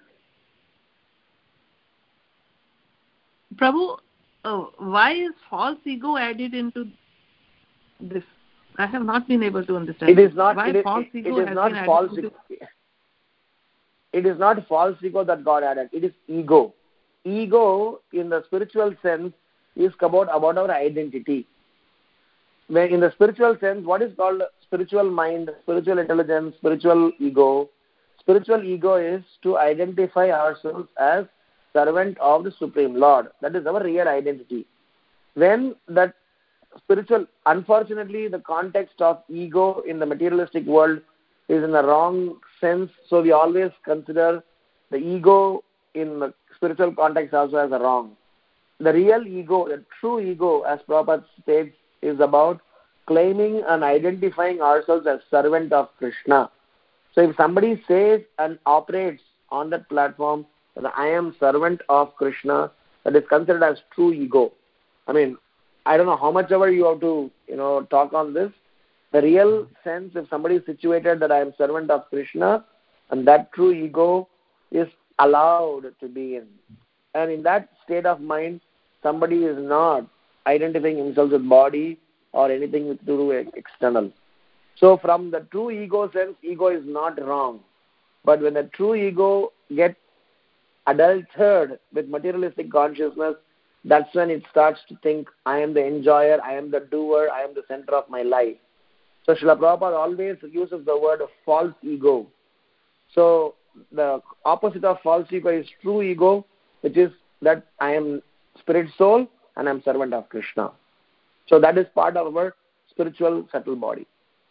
Prabhu, oh, why is false ego added into this? I have not been able to understand. It is not. Why it is, false it ego is has not been false. added to it is not false ego that got added. It is ego. Ego, in the spiritual sense, is about, about our identity. When in the spiritual sense, what is called spiritual mind, spiritual intelligence, spiritual ego? Spiritual ego is to identify ourselves as servant of the Supreme Lord. That is our real identity. When that spiritual, unfortunately, the context of ego in the materialistic world is in the wrong sense, so we always consider the ego in the spiritual context also as a wrong. The real ego, the true ego, as Prabhupada states, is about claiming and identifying ourselves as servant of Krishna. So if somebody says and operates on that platform that I am servant of Krishna, that is considered as true ego. I mean, I don't know how much ever you have to, you know, talk on this. The real sense, if somebody is situated that I am servant of Krishna, and that true ego is allowed to be in. And in that state of mind, somebody is not identifying himself with body or anything to do with external. So from the true ego sense, ego is not wrong. But when the true ego gets adulterated with materialistic consciousness, that's when it starts to think, I am the enjoyer, I am the doer, I am the center of my life. So Srila Prabhupada always uses the word false ego. So the opposite of false ego is true ego, which is that I am spirit soul and I am servant of Krishna. So that is part of our spiritual subtle body.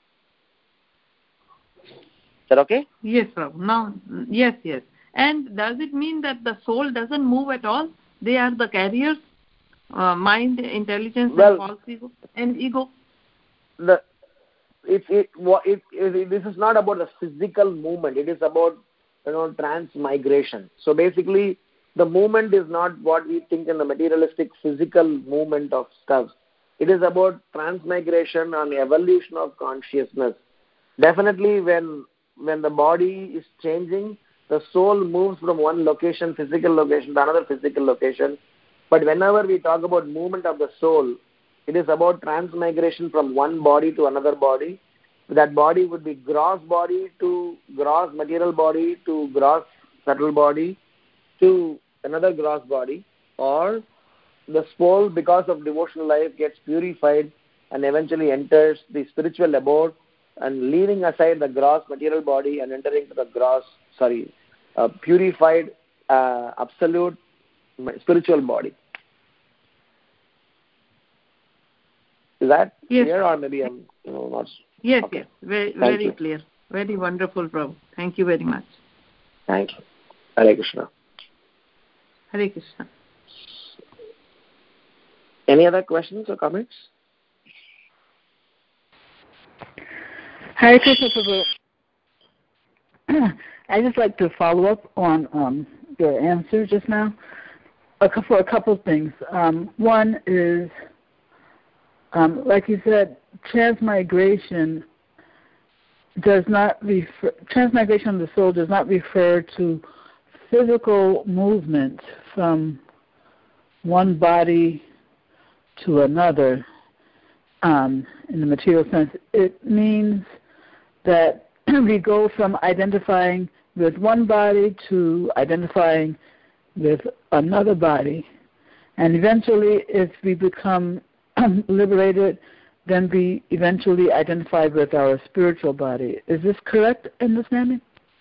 Is that okay? Yes, Prabhu. Now, yes, yes. And does it mean that the soul doesn't move at all? They are the carriers, uh, mind, intelligence, well, and false ego, and ego. The it, it, it, it this is not about the physical movement. It is about, you know, transmigration. So basically, the movement is not what we think in the materialistic physical movement of stuff. It is about transmigration and evolution of consciousness. Definitely, when when the body is changing, the soul moves from one location, physical location, to another physical location. But whenever we talk about movement of the soul, it is about transmigration from one body to another body. That body would be gross body to gross material body to gross subtle body to another gross body, or the soul, because of devotional life, gets purified and eventually enters the spiritual abode and leaving aside the gross material body and entering to the gross, sorry, uh, purified, uh, absolute spiritual body. Is that yes. clear, or maybe I'm, you know, not? Yes, okay. yes, very, Thank very you. clear, very wonderful, Prabhu. Thank you very much. Thank you. Hare Krishna. Hare Krishna. Any other questions or comments? Hare Krishna, Prabhu. I'd just like to follow up on um, your answer just now a couple, for a couple of things. Um, one is, um, like you said, transmigration does not refer, transmigration of the soul does not refer to physical movement from one body to another um, in the material sense. It means that we go from identifying with one body to identifying with another body. And eventually, if we become liberated, then we eventually identify with our spiritual body. Is this correct understanding?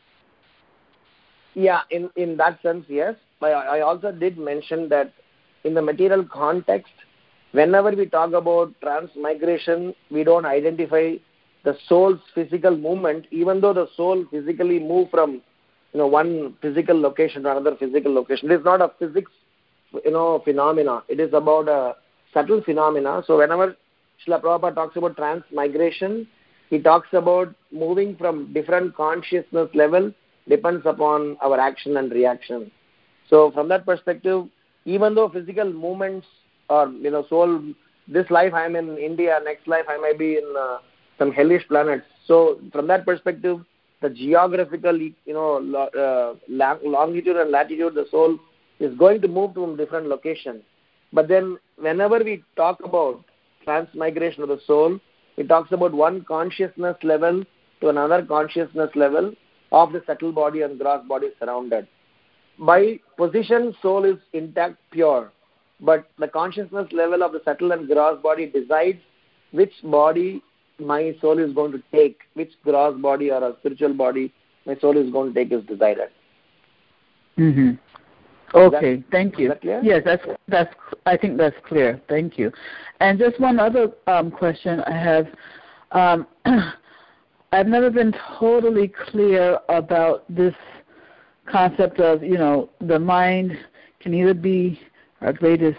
Yeah, in, in that sense, yes. But I also did mention that in the material context, whenever we talk about transmigration, we don't identify the soul's physical movement, even though the soul physically moves from, you know, one physical location to another physical location. It is not a physics, you know, phenomena. It is about a subtle phenomena. So whenever Srila Prabhupada talks about transmigration, he talks about moving from different consciousness level, depends upon our action and reaction. So from that perspective, even though physical movements or, you know, soul, this life I'm in India, next life I might be in uh, some hellish planets. So from that perspective, the geographical, you know, uh, longitude and latitude, the soul is going to move to a different location. But then whenever we talk about transmigration of the soul, it talks about one consciousness level to another consciousness level, of the subtle body and gross body surrounded. By position, soul is intact, pure, but the consciousness level of the subtle and gross body decides which body my soul is going to take, which gross body or a spiritual body my soul is going to take is decided. Mm-hmm. Okay, that, thank you. Is that clear? Yes, that's that's. I think that's clear. Thank you. And just one other um, question I have. Um, I've never been totally clear about this concept of, you know, the mind can either be our greatest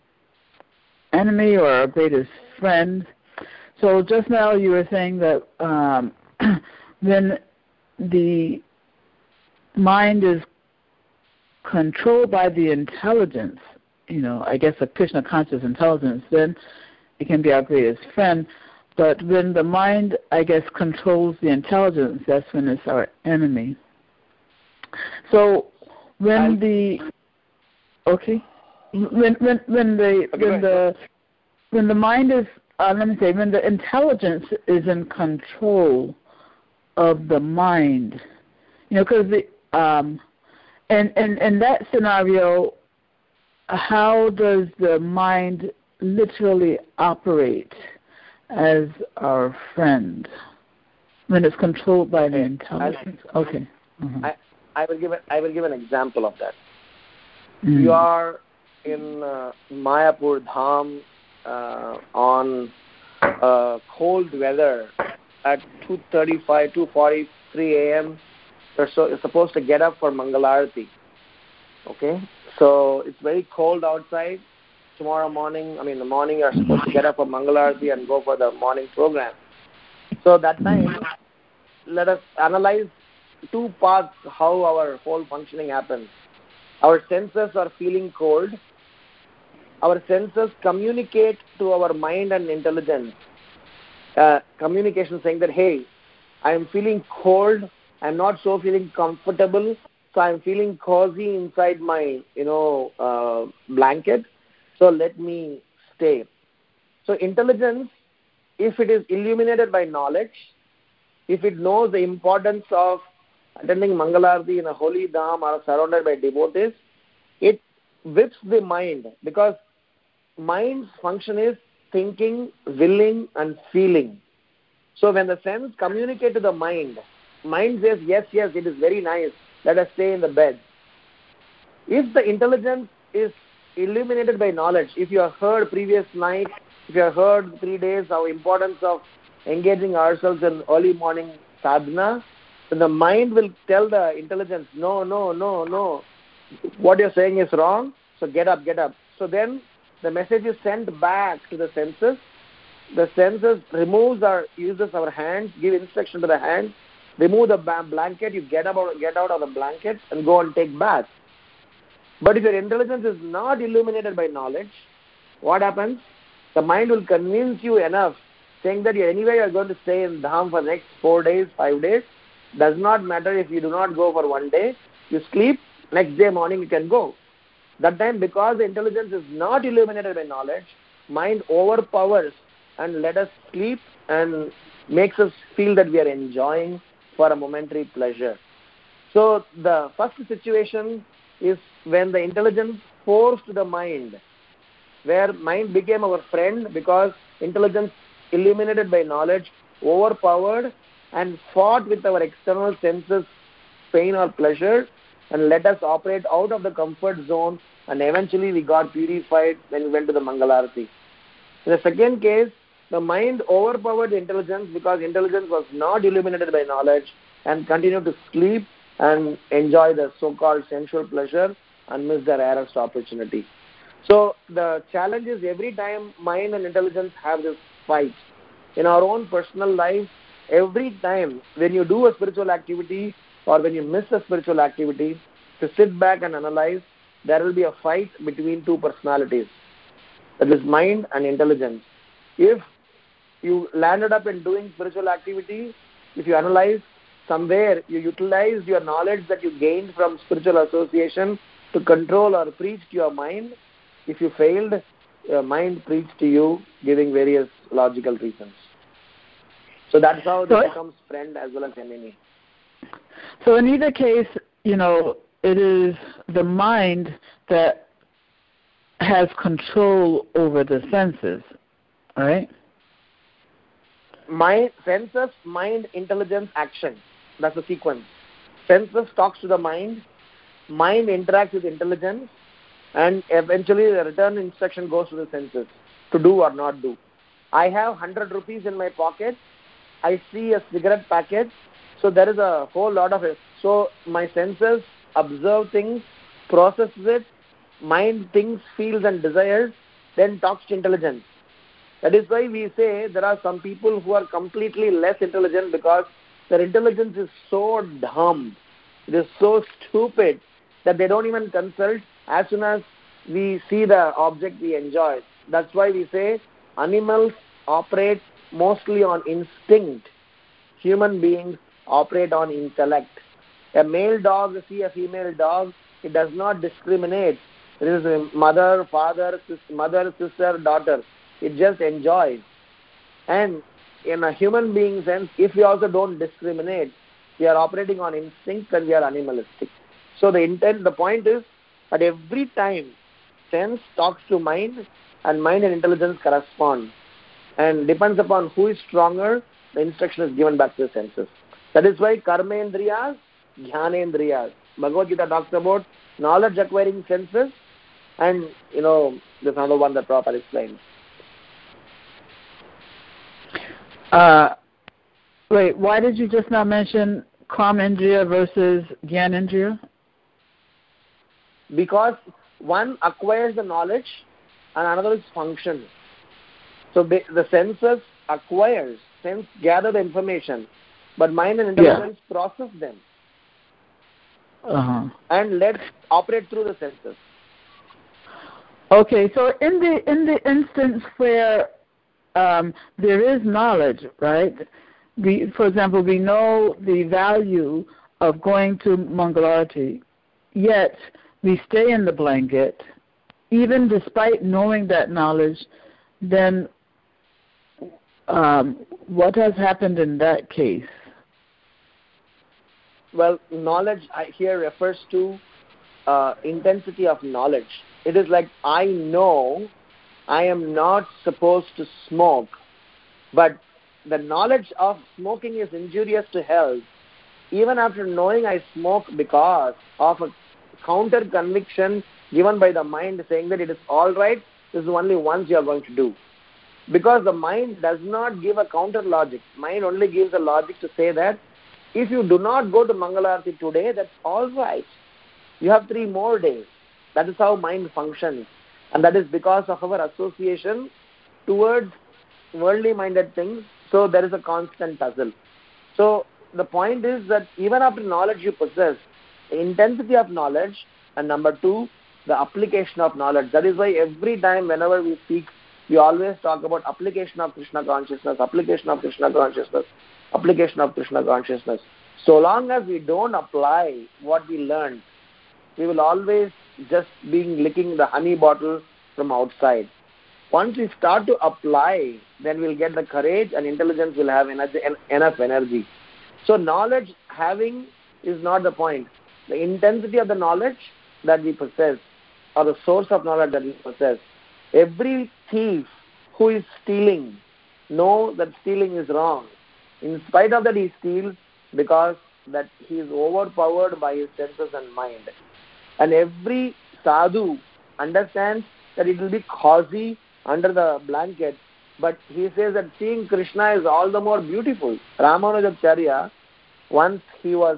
enemy or our greatest friend. So just now you were saying that um, when the mind is controlled by the intelligence, you know, I guess a Krishna conscious intelligence, then it can be our greatest friend. But when the mind, I guess, controls the intelligence, that's when it's our enemy. So when I'm, the okay, when when when the okay, when the when the mind is uh, let me say when the intelligence is in control of the mind, you know, because the um and and in that scenario, how does the mind literally operate as our friend when it's controlled by the intelligence? Okay. Mm-hmm. I, I will give a, I will give an example of that. Mm. You are in uh, Mayapur Dham uh, on uh, cold weather at two thirty-five, two forty-three a.m. You're, so, you're supposed to get up for Mangalarti. Okay? So it's very cold outside. Tomorrow morning, I mean the morning, you're supposed to get up for Mangalarti and go for the morning program. So that time, let us analyze two parts how our whole functioning happens. Our senses are feeling cold. Our senses communicate to our mind and intelligence. Uh, communication saying that, hey, I am feeling cold. I'm not so feeling comfortable. So I'm feeling cozy inside my, you know, uh, blanket. So let me stay. So intelligence, if it is illuminated by knowledge, if it knows the importance of attending Mangalarti in a holy dham or surrounded by devotees, it whips the mind, because mind's function is thinking, willing and feeling. So when the sense communicates to the mind, mind says, yes, yes, it is very nice, let us stay in the bed. If the intelligence is illuminated by knowledge, if you have heard previous night, if you have heard three days how importance of engaging ourselves in early morning sadhana, then the mind will tell the intelligence, no, no, no, no, what you're saying is wrong, so get up, get up. So then the message is sent back to the senses. The senses removes or uses our hands, give instruction to the hands, remove the blanket, you get, up, get out of the blanket and go and take bath. But if your intelligence is not illuminated by knowledge, what happens? The mind will convince you enough, saying that anyway you are going to stay in Dham for the next four days, five days. Does not matter if you do not go for one day. You sleep, next day morning you can go. That time, because the intelligence is not illuminated by knowledge, mind overpowers and let us sleep and makes us feel that we are enjoying for a momentary pleasure. So the first situation is when the intelligence forced the mind, where mind became our friend because intelligence illuminated by knowledge overpowered and fought with our external senses, pain or pleasure, and let us operate out of the comfort zone, and eventually we got purified when we went to the Mangalarti. In the second case, the mind overpowered the intelligence because intelligence was not illuminated by knowledge and continued to sleep and enjoy the so-called sensual pleasure and miss their rarest opportunity. So the challenge is every time mind and intelligence have this fight. In our own personal life, every time when you do a spiritual activity or when you miss a spiritual activity, to sit back and analyze, there will be a fight between two personalities, that is mind and intelligence. If you landed up in doing spiritual activity, if you analyze, somewhere you utilized your knowledge that you gained from spiritual association to control or preach to your mind. If you failed, your mind preached to you, giving various logical reasons. So that's how this becomes friend as well as enemy. So in either case, you know, it is the mind that has control over the senses, right? Mind, senses, mind, intelligence, action. That's the sequence. Senses talks to the mind, mind interacts with intelligence, and eventually the return instruction goes to the senses to do or not do. I have one hundred rupees in my pocket. I see a cigarette packet. So there is a whole lot of it. So my senses observe things, processes it, mind thinks, feels and desires, then talks to intelligence. That is why we say there are some people who are completely less intelligent because their intelligence is so dumb, it is so stupid that they don't even consult. As soon as we see the object, we enjoy it. That's why we say animals operate mostly on instinct. Human beings operate on intellect. A male dog see a female dog, it does not discriminate. It is a mother, father, sis, mother, sister, daughter. It just enjoys. And in a human being sense, if we also don't discriminate, we are operating on instinct and we are animalistic. So the intent, the point is that every time sense talks to mind and mind and intelligence correspond. And depends upon who is stronger, the instruction is given back to the senses. That is why karmendriyas, jnanendriyas. Bhagavad Gita talks about knowledge acquiring senses, and you know, there's another one that Prabhupada explains. Uh, wait, why did you just now mention karmendriya versus jnanendriya? Because one acquires the knowledge and another is function. So the senses acquires, sense gather the information, but mind and intelligence yeah. process them. Uh-huh. And let operate through the senses. Okay, so in the in the instance where um, there is knowledge, right? We, for example, we know the value of going to Mangalarti, yet we stay in the blanket, even despite knowing that knowledge. Then, um, what has happened in that case? Well, knowledge here refers to uh, intensity of knowledge. It is like, I know I am not supposed to smoke, but the knowledge of smoking is injurious to health. Even after knowing I smoke because of a counter conviction given by the mind saying that it is all right, this is only once you are going to do. Because the mind does not give a counter logic. Mind only gives a logic to say that if you do not go to Mangalarti today, that's all right. You have three more days. That is how mind functions. And that is because of our association towards worldly-minded things. So there is a constant tussle. So the point is that even after knowledge you possess, the intensity of knowledge, and number two, the application of knowledge. That is why every time whenever we speak, we always talk about application of Krishna consciousness, application of Krishna consciousness, application of Krishna consciousness. So long as we don't apply what we learned, we will always just be licking the honey bottle from outside. Once we start to apply, then we'll get the courage and intelligence will have energy, enough energy. So knowledge having is not the point. The intensity of the knowledge that we possess, or the source of knowledge that we possess. Every thief who is stealing knows that stealing is wrong. In spite of that, he steals because that he is overpowered by his senses and mind. And every sadhu understands that it will be cozy under the blanket, but he says that seeing Krishna is all the more beautiful. Ramanujacharya, once he was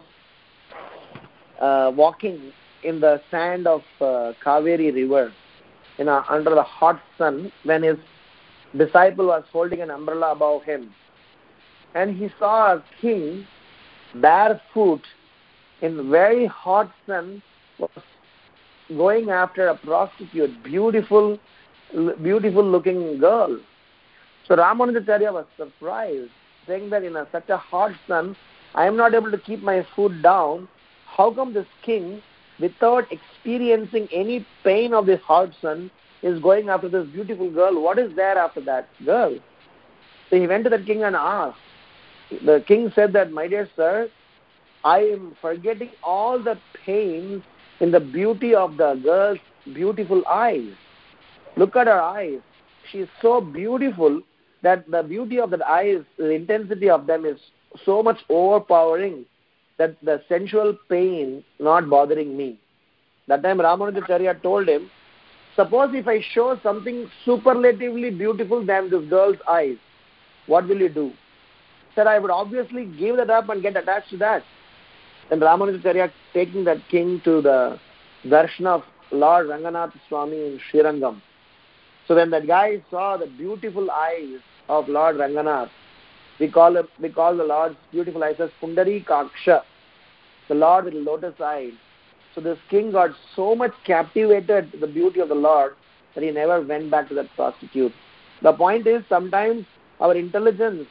uh, walking in the sand of uh, Kaveri river, you know, under the hot sun, when his disciple was holding an umbrella above him, and he saw a king barefoot in very hot sun was going after a prostitute, beautiful, beautiful looking girl. So Ramanujacharya was surprised, saying that in a, such a hot sun, I am not able to keep my foot down. How come this king, without experiencing any pain of this hot sun, is going after this beautiful girl? What is there after that girl? So he went to the king and asked. The king said that, my dear sir, I am forgetting all the pains in the beauty of the girl's beautiful eyes. Look at her eyes. She is so beautiful that the beauty of the eyes, the intensity of them is so much overpowering that the sensual pain not bothering me. That time Ramanujacharya told him, suppose if I show something superlatively beautiful than this girl's eyes, what will you do? He said, I would obviously give that up and get attached to that. Then Ramanujacharya taking that king to the darshan of Lord Ranganath Swami in Srirangam. So when that guy saw the beautiful eyes of Lord Ranganath, we call him, we call the Lord's beautiful eyes as Pundarikaksha, the Lord with lotus eyes. So this king got so much captivated with the beauty of the Lord that he never went back to that prostitute. The point is, sometimes our intelligence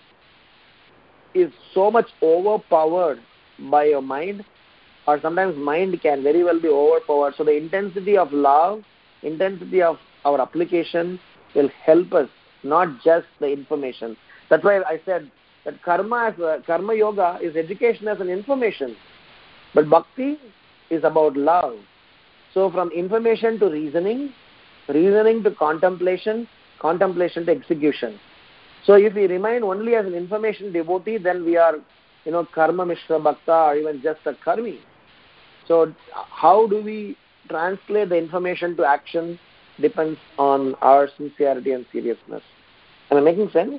is so much overpowered by your mind, or sometimes mind can very well be overpowered. So the intensity of love, intensity of our application will help us, not just the information. That's why I said that karma as a, karma yoga is education as an information, but bhakti is about love. So from information to reasoning, reasoning to contemplation, contemplation to execution. So if we remain only as an information devotee, then we are, you know, karma mishra bhakta, or even just a karmi. So how do we translate the information to action depends on our sincerity and seriousness. Am I making sense?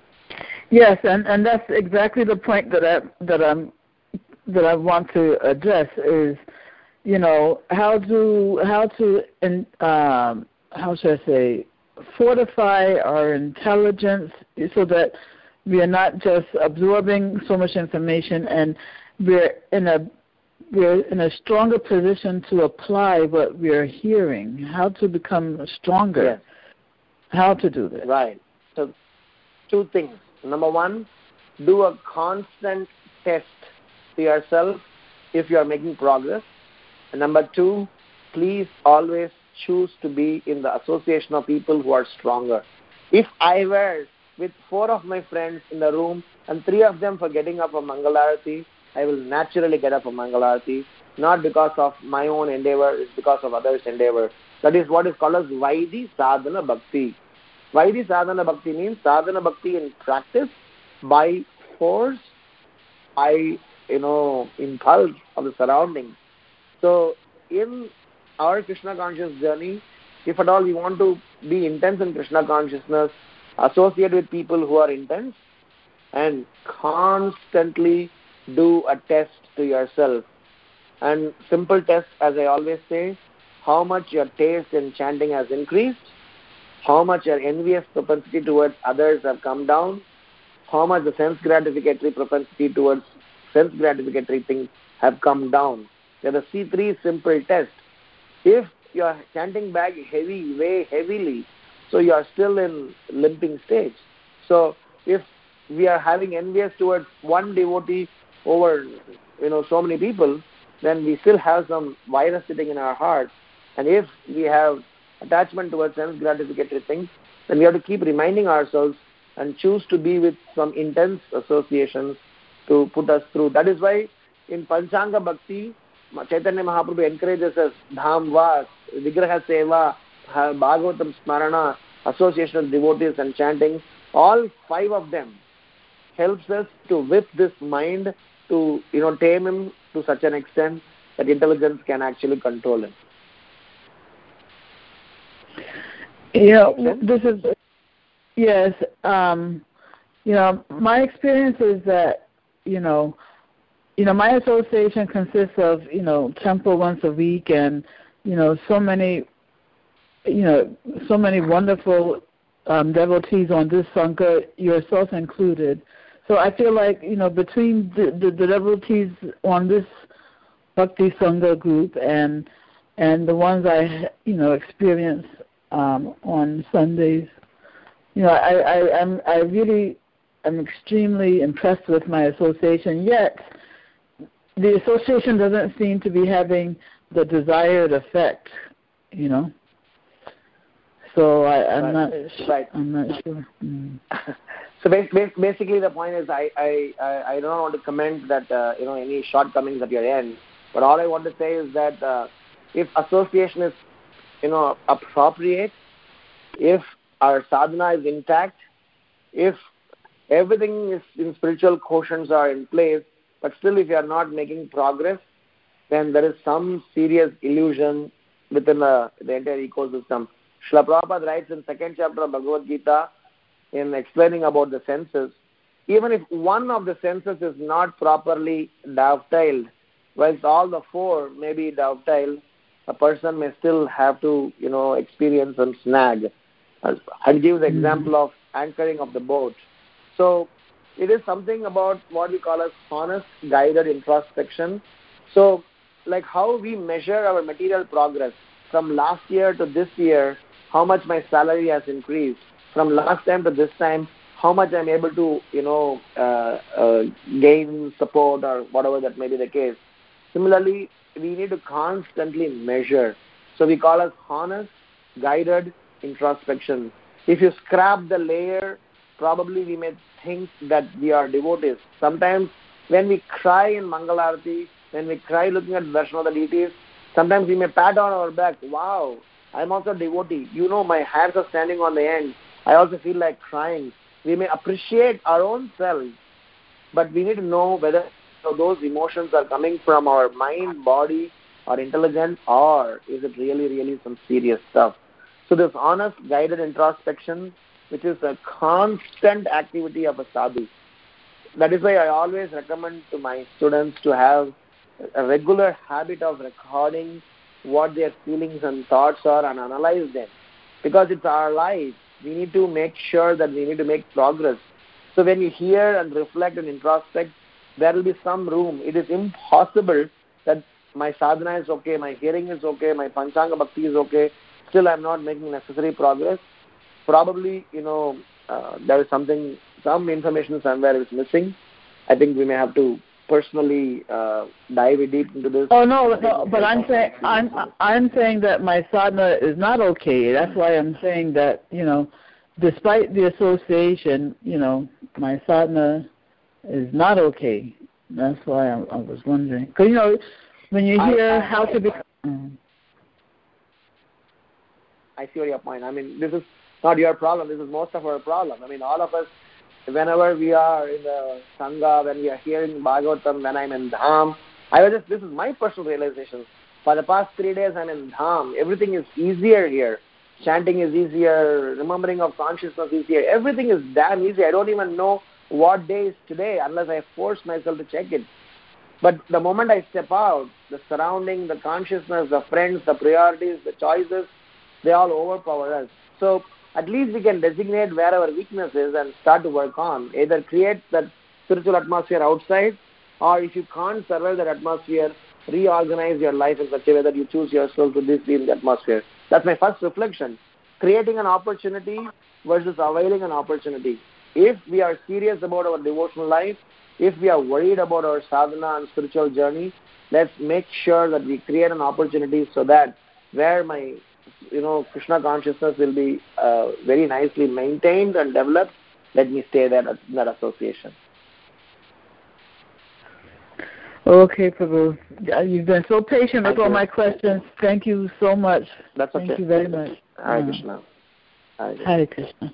Yes, and, and that's exactly the point that I that I'm that I want to address is, you know, how to how to in, um, how should I say fortify our intelligence so that we are not just absorbing so much information, and we're in a we're in a stronger position to apply what we're hearing. How to become stronger? Yes. How to do this? Right. So, two things. Number one, do a constant test to yourself if you are making progress. And number two, please always choose to be in the association of people who are stronger. If I were with four of my friends in the room and three of them for getting up for Mangalarati, I will naturally get up for Mangalarati, not because of my own endeavor, it's because of others' endeavor. That is what is called as Vaidhi Sadhana Bhakti. Vaidhi Sadhana Bhakti means sadhana bhakti in practice by force, by, you know, impulse of the surroundings. So in our Krishna conscious journey, if at all we want to be intense in Krishna consciousness, associate with people who are intense, and constantly do a test to yourself. And simple test, as I always say, how much your taste in chanting has increased, how much your envious propensity towards others have come down, how much the sense gratificatory propensity towards sense gratificatory things have come down. There are the three simple tests. If you are chanting back heavy, way heavily, so you are still in limping stage. So if we are having envious towards one devotee over, you know, so many people, then we still have some virus sitting in our heart. And if we have attachment towards sense gratificatory things, then we have to keep reminding ourselves and choose to be with some intense associations to put us through. That is why in Panchanga Bhakti, Chaitanya Mahaprabhu encourages us Dham Vas, Vigraha Seva, Bhagavatam Smarana, association of devotees and chanting. All five of them helps us to whip this mind, to, you know, tame him to such an extent that intelligence can actually control him. Yeah, this is, yes, um, you know, my experience is that, you know, you know, my association consists of, you know, temple once a week and, you know, so many, you know, so many wonderful um, devotees on this Sangha, yourself included. So I feel like, you know, between the, the, the devotees on this Bhakti Sangha group and and the ones I, you know, experience um, on Sundays, you know, I, I, I'm, I really am extremely impressed with my association, yet the association doesn't seem to be having the desired effect, you know. So I, I'm right. not. Right. I'm not sure. Mm. So basically, the point is, I I I don't want to comment that uh, you know any shortcomings at your end, but all I want to say is that uh, if association is you know appropriate, if our sadhana is intact, if everything is in spiritual quotients are in place, but still if you are not making progress, then there is some serious illusion within the, the entire ecosystem. Srila Prabhupada writes in second chapter of Bhagavad Gita, in explaining about the senses, even if one of the senses is not properly dovetailed, whilst all the four may be dovetailed, a person may still have to, you know, experience and snag. I'll give the mm-hmm. example of anchoring of the boat. So it is something about what we call as honest, guided introspection. So like how we measure our material progress from last year to this year, how much my salary has increased. From last time to this time, how much I'm able to, you know, uh, uh, gain support or whatever that may be the case. Similarly, we need to constantly measure. So we call it honest, guided introspection. If you scrap the layer, probably we may think that we are devotees. Sometimes when we cry in Mangalarati, when we cry looking at the darshan of the deities, sometimes we may pat on our back, wow, I'm also a devotee. You know, my hairs are standing on the end. I also feel like crying. We may appreciate our own selves, but we need to know whether those emotions are coming from our mind, body, or intelligence, or is it really, really some serious stuff. So this honest, guided introspection, which is a constant activity of a sadhu. That is why I always recommend to my students to have a regular habit of recording what their feelings and thoughts are and analyze them. Because it's our life. We need to make sure that we need to make progress. So when you hear and reflect and introspect, there will be some room. It is impossible that my sadhana is okay, my hearing is okay, my panchanga bhakti is okay, still I'm not making necessary progress. Probably, you know, uh, there is something, some information somewhere is missing. I think we may have to personally uh, dive deep into this. Oh no, no but I'm saying I'm I'm saying that my sadhana is not okay. That's why I'm saying that, you know, despite the association, you know, my sadhana is not okay. That's why I, I was wondering. Because you know, when you hear I, I, how to become, I see your point. I mean, this is not your problem. This is most of our problem. I mean, all of us. Whenever we are in the Sangha, when we are hearing Bhagavatam, when I'm in Dham, I was just, this is my personal realization. For the past three days I'm in Dham. Everything is easier here. Chanting is easier. Remembering of consciousness is easier. Everything is damn easy. I don't even know what day is today unless I force myself to check it. But the moment I step out, the surrounding, the consciousness, the friends, the priorities, the choices, they all overpower us. So at least we can designate where our weakness is and start to work on. Either create that spiritual atmosphere outside, or if you can't survive that atmosphere, reorganize your life in such a way that you choose yourself to be in the atmosphere. That's my first reflection. Creating an opportunity versus availing an opportunity. If we are serious about our devotional life, if we are worried about our sadhana and spiritual journey, let's make sure that we create an opportunity so that where my you know, Krishna consciousness will be uh, very nicely maintained and developed, let me stay there in that association. Okay, Prabhu. You've been so patient with all my questions. Thank you so much. That's okay. Thank you very much. Hare Krishna. Hare Krishna. Hare Krishna.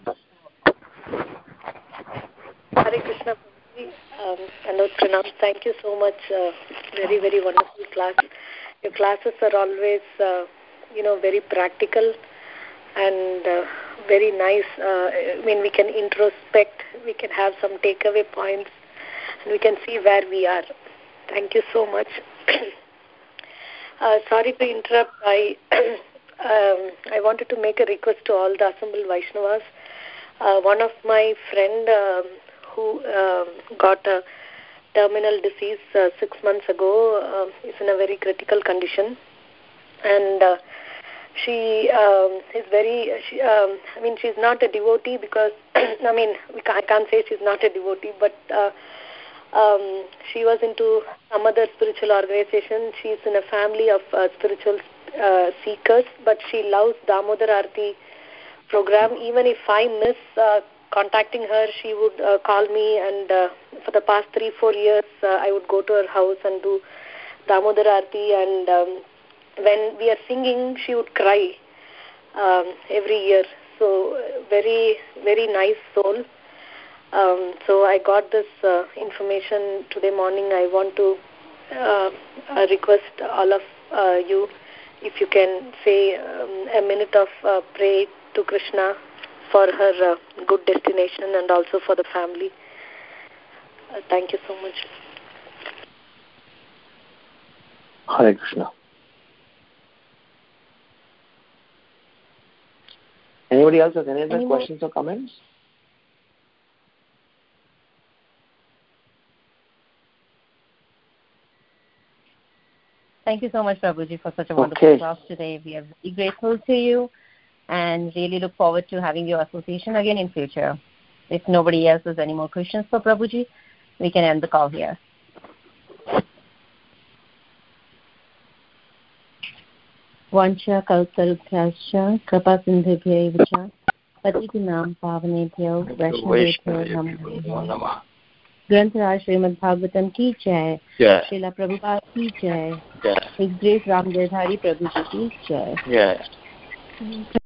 Hare Krishna. Um, Anod Pranam, thank you so much. Uh, very, very wonderful class. Your classes are always, uh, you know, very practical and uh, very nice. Uh, I mean, we can introspect, we can have some takeaway points, and we can see where we are. Thank you so much. uh, sorry to interrupt. I um, I wanted to make a request to all the assembled Vaishnavas. Uh, one of my friend um, who um, got a terminal disease uh, six months ago uh, is in a very critical condition, and uh, she um, is very. She, um, I mean, she's not a devotee because I mean, we can't, I can't say she's not a devotee, but. Uh, Um, she was into some other spiritual organization. She's in a family of uh, spiritual uh, seekers, but she loves Damodar Arati program. Even if I miss a contacting her. She would uh, call me, and uh, for the past three, four years, uh, I would go to her house and do Damodar Aarti, and um, when we are singing, she would cry um, every year. So very, very nice soul. Um, so I got this uh, information today morning. I want to uh, uh, request all of uh, you, if you can say um, a minute of uh, pray to Krishna for her uh, good destination and also for the family. Uh, thank you so much. Hare Krishna. Anybody else has any other any questions more? or comments? Thank you so much, Prabhuji, for such a wonderful okay. class today. We are very grateful to you and really look forward to having your association again in future. If nobody else has any more questions for Prabhuji, we can end the call here. Vancha kalparubhyascha kripa sindhubhyo vacha patitinam pavanebhyo vaishnavebhyo namaha. Granth Srimad Bhagavatam ki jai, Srila Prabhupada ki jai, His Grace Ram Giridhari Prabhuji ki jai.